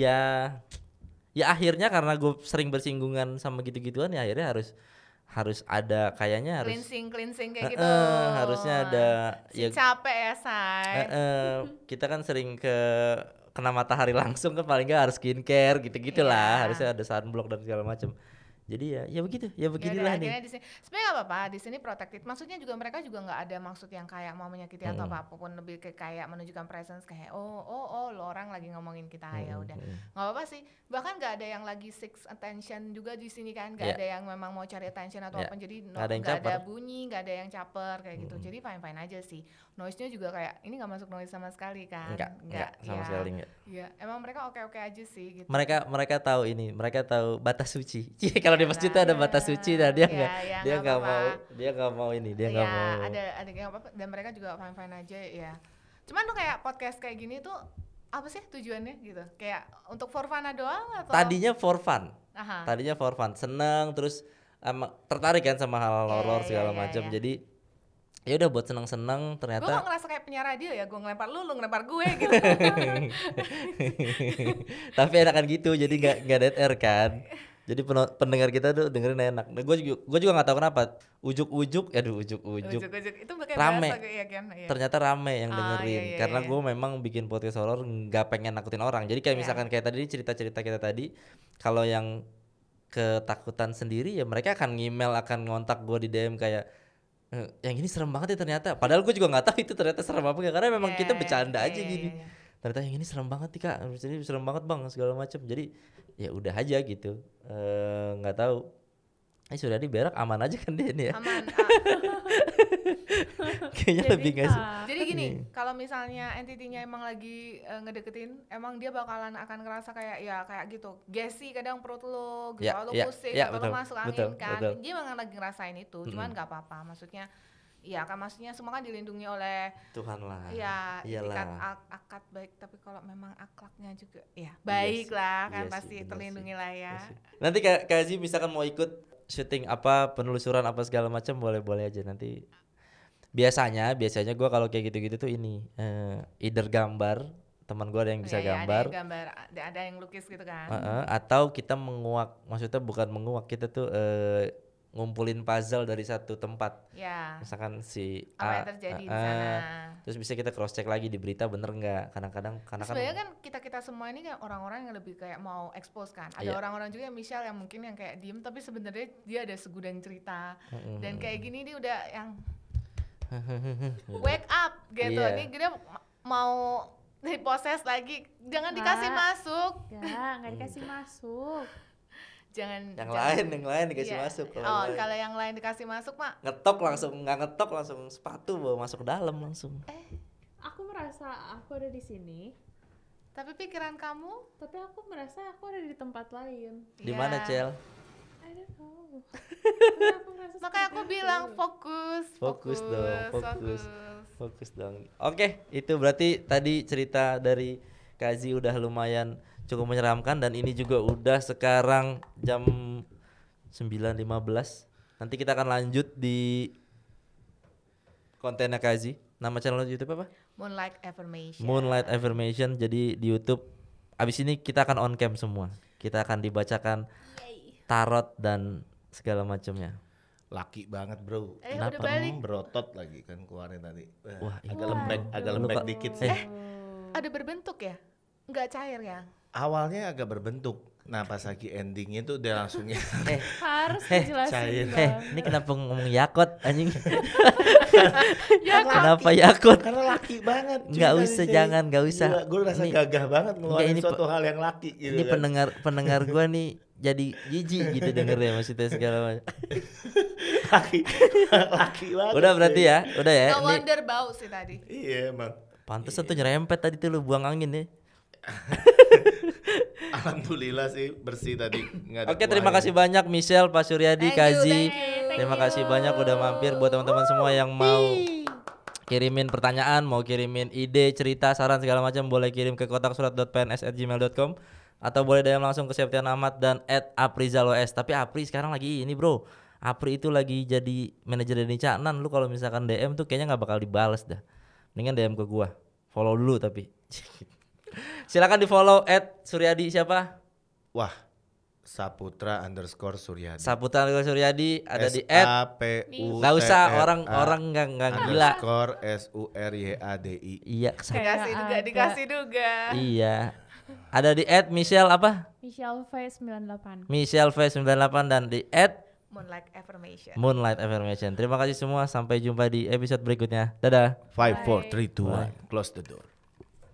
ya akhirnya karena gue sering bersinggungan sama gitu-gituan ya akhirnya harus ada kayaknya harus cleansing kayak gitu. harusnya ada Si capek ya, Say. kita kan sering kena matahari langsung kan, paling nggak harus skincare gitu-gitulah. Iya. Harusnya ada sunblock dan segala macam. Jadi ya begitu, ya beginilah nih. Akhirnya di sini sebenarnya nggak apa-apa, di sini protected. Maksudnya juga mereka juga nggak ada maksud yang kayak mau menyakiti atau apapun, lebih ke kayak menunjukkan presence kayak oh lo orang lagi ngomongin kita ya udah nggak apa-apa sih. Bahkan nggak ada yang lagi seek attention juga di sini kan, nggak Yeah. ada yang memang mau cari attention atau Yeah. apa, jadi Nggak ada yang nggak ada caper. bunyi, nggak ada yang caper kayak gitu. Jadi fine aja sih. Noise-nya juga kayak ini nggak masuk noise sama sekali kan? Enggak sama ya. sekali enggak. Iya, emang mereka oke-oke aja sih gitu. Mereka tahu ini, mereka tahu batas suci. Kalau di masjid tuh ada batas suci, dan dia Iya, nggak iya, dia nggak nggak apa-apa. mau dia nggak mau ini, dia nggak ya, mau. ada yang apa dan mereka juga fine aja ya. Cuman tuh kayak podcast kayak gini tuh apa sih tujuannya gitu? Kayak untuk for fun doang atau? Tadinya for fun, Aha. seneng, terus tertarik kan sama hal horor Iya, segala iya, macam. iya. Jadi ya udah buat seneng-seneng Gue ternyata. kok ngerasa kayak penyiar radio ya, gue ngelempar lu ngelempar gue gitu. Tapi enakan gitu, jadi nggak dead air kan. Jadi pendengar kita tuh dengerin enak. Nah, gue juga nggak tahu kenapa ujuk-ujuk Ujuk-ujuk itu pakai Rame. bahasa kayak kan. Iya. ternyata rame yang dengerin. iya, Karena iya. gue memang bikin podcast horor nggak pengen nakutin orang. Jadi kayak Iya. misalkan kayak tadi cerita-cerita kita tadi, kalau yang ketakutan sendiri ya mereka akan ngemail, akan ngontak gue di DM kayak yang ini serem banget ya ternyata. Padahal gue juga nggak tahu itu ternyata serem apa, karena memang kita bercanda aja gini. Ternyata yang ini serem banget nih kak, ini serem banget bang segala macam. Jadi ya udah aja gitu. Nggak tahu. Sudah berak aman aja kan dia nih ya. Aman. Kayaknya lebih nggak sih. Jadi gini, kalau misalnya entity-nya emang lagi ngedeketin, emang dia bakalan akan ngerasa kayak ya kayak gitu. Gassy kadang perut lo, gitu, Ya, lo ya, pusing, ya, atau lo betul, masuk angin betul, kan. betul. Dia emang lagi ngerasain itu, cuman nggak apa-apa. Maksudnya ya kan maksudnya semua kan dilindungi oleh Tuhan lah. ya Iyalah. itikat akad baik, tapi kalau memang akhlaknya juga ya baik lah kan Iya pasti sih, bener terlindungi sih. lah ya. Nanti Kak Aziz misalkan mau ikut syuting apa, penelusuran apa segala macam, boleh aja nanti. Biasanya gue kalau kayak gitu-gitu tuh ini either gambar, teman gue ada yang bisa Ya, gambar, ada yang lukis gitu kan. atau kita menguak, maksudnya bukan menguak, kita tuh ngumpulin puzzle dari satu tempat. Ya. Misalkan si Apa A, yang terjadi di sana. terus bisa kita cross check lagi di berita bener nggak. Kadang-kadang karena kan Sebenarnya kan kita semua ini kan orang-orang yang lebih kayak mau expose kan. Ada Iya. orang-orang juga yang Michelle yang mungkin yang kayak diem tapi sebenarnya dia ada segudang cerita. Dan kayak gini dia udah yang wake up gitu. Iya. Ini dia mau diposes lagi. Jangan dikasih Nggak. masuk. Ya, nggak dikasih masuk. Yang lain dikasih iya. masuk. Kalau yang lain dikasih masuk mah Ngetok langsung, nggak ngetok langsung sepatu bawa masuk dalam langsung. Aku merasa aku ada di sini, tapi pikiran kamu tapi aku merasa aku ada di tempat lain. Di ya. mana, Cel? I don't know. Tapi aku merasa Makanya aku seperti bilang itu. fokus Fokus dong. Oke, itu berarti tadi cerita dari Kazi udah lumayan cukup menyeramkan dan ini juga udah sekarang jam 9.15. Nanti kita akan lanjut di kontennya Kazi. Nama channel YouTube apa? Moonlight Affirmation. Moonlight Affirmation. Jadi di YouTube abis ini kita akan on cam semua. Kita akan dibacakan tarot dan segala macamnya. Laki banget bro. Udah balik. Berotot lagi kan keluarnya tadi. Wah, agak lembek dikit sih. Ada berbentuk ya? Nggak cair ya? Awalnya agak berbentuk. Nah pas lagi endingnya tuh udah langsung ya. Harus cair. dijelasin dong. Ini kenapa ngomong Yakot anjing? Ya, Kenapa Yakot? Karena laki banget. Nggak usah, jangan, nggak usah. Gue rasa Ini- gagah banget ngeluarin ini suatu hal yang laki gitu Ini kan. pendengar gua nih jadi jijik gitu dengernya maksudnya segala macam. laki banget. Udah berarti ya, udah ya. No Ini wonder bau sih tadi. Iya emang. pantesan tuh nyerempet tadi tuh lu buang angin ya. Alhamdulillah sih bersih tadi. Nggak ada Oke, terima kuahnya. kasih banyak Michelle, Pak Suryadi, Thank you, Kazi. thank you. Terima kasih banyak udah mampir. Buat teman-teman semua yang mau kirimin pertanyaan, mau kirimin ide, cerita, saran segala macam, boleh kirim ke kotaksurat.pns@gmail.com atau boleh DM langsung ke Septian Ahmad dan @aprizalOS. Tapi Apri sekarang lagi ini bro, Apri itu lagi jadi manajer Denny Caknan. Lu kalau misalkan DM tuh kayaknya nggak bakal dibales dah. Mendingan DM ke gua, follow dulu tapi. Silakan di follow @suryadi siapa? Wah, Saputra_Suryadi. Saputra Suryadi ada di SAPUTRA nggak usah orang nggak gila. _SURYADI. Iya, Dikasih juga, ada. dikasih juga. iya. Ada di @Michelle apa? Michelle V98. Michelle V98 dan di Moonlight Affirmation. @Moonlight Affirmation. Terima kasih semua, sampai jumpa di episode berikutnya. Dadah. 5 4 3 2 1 close the door.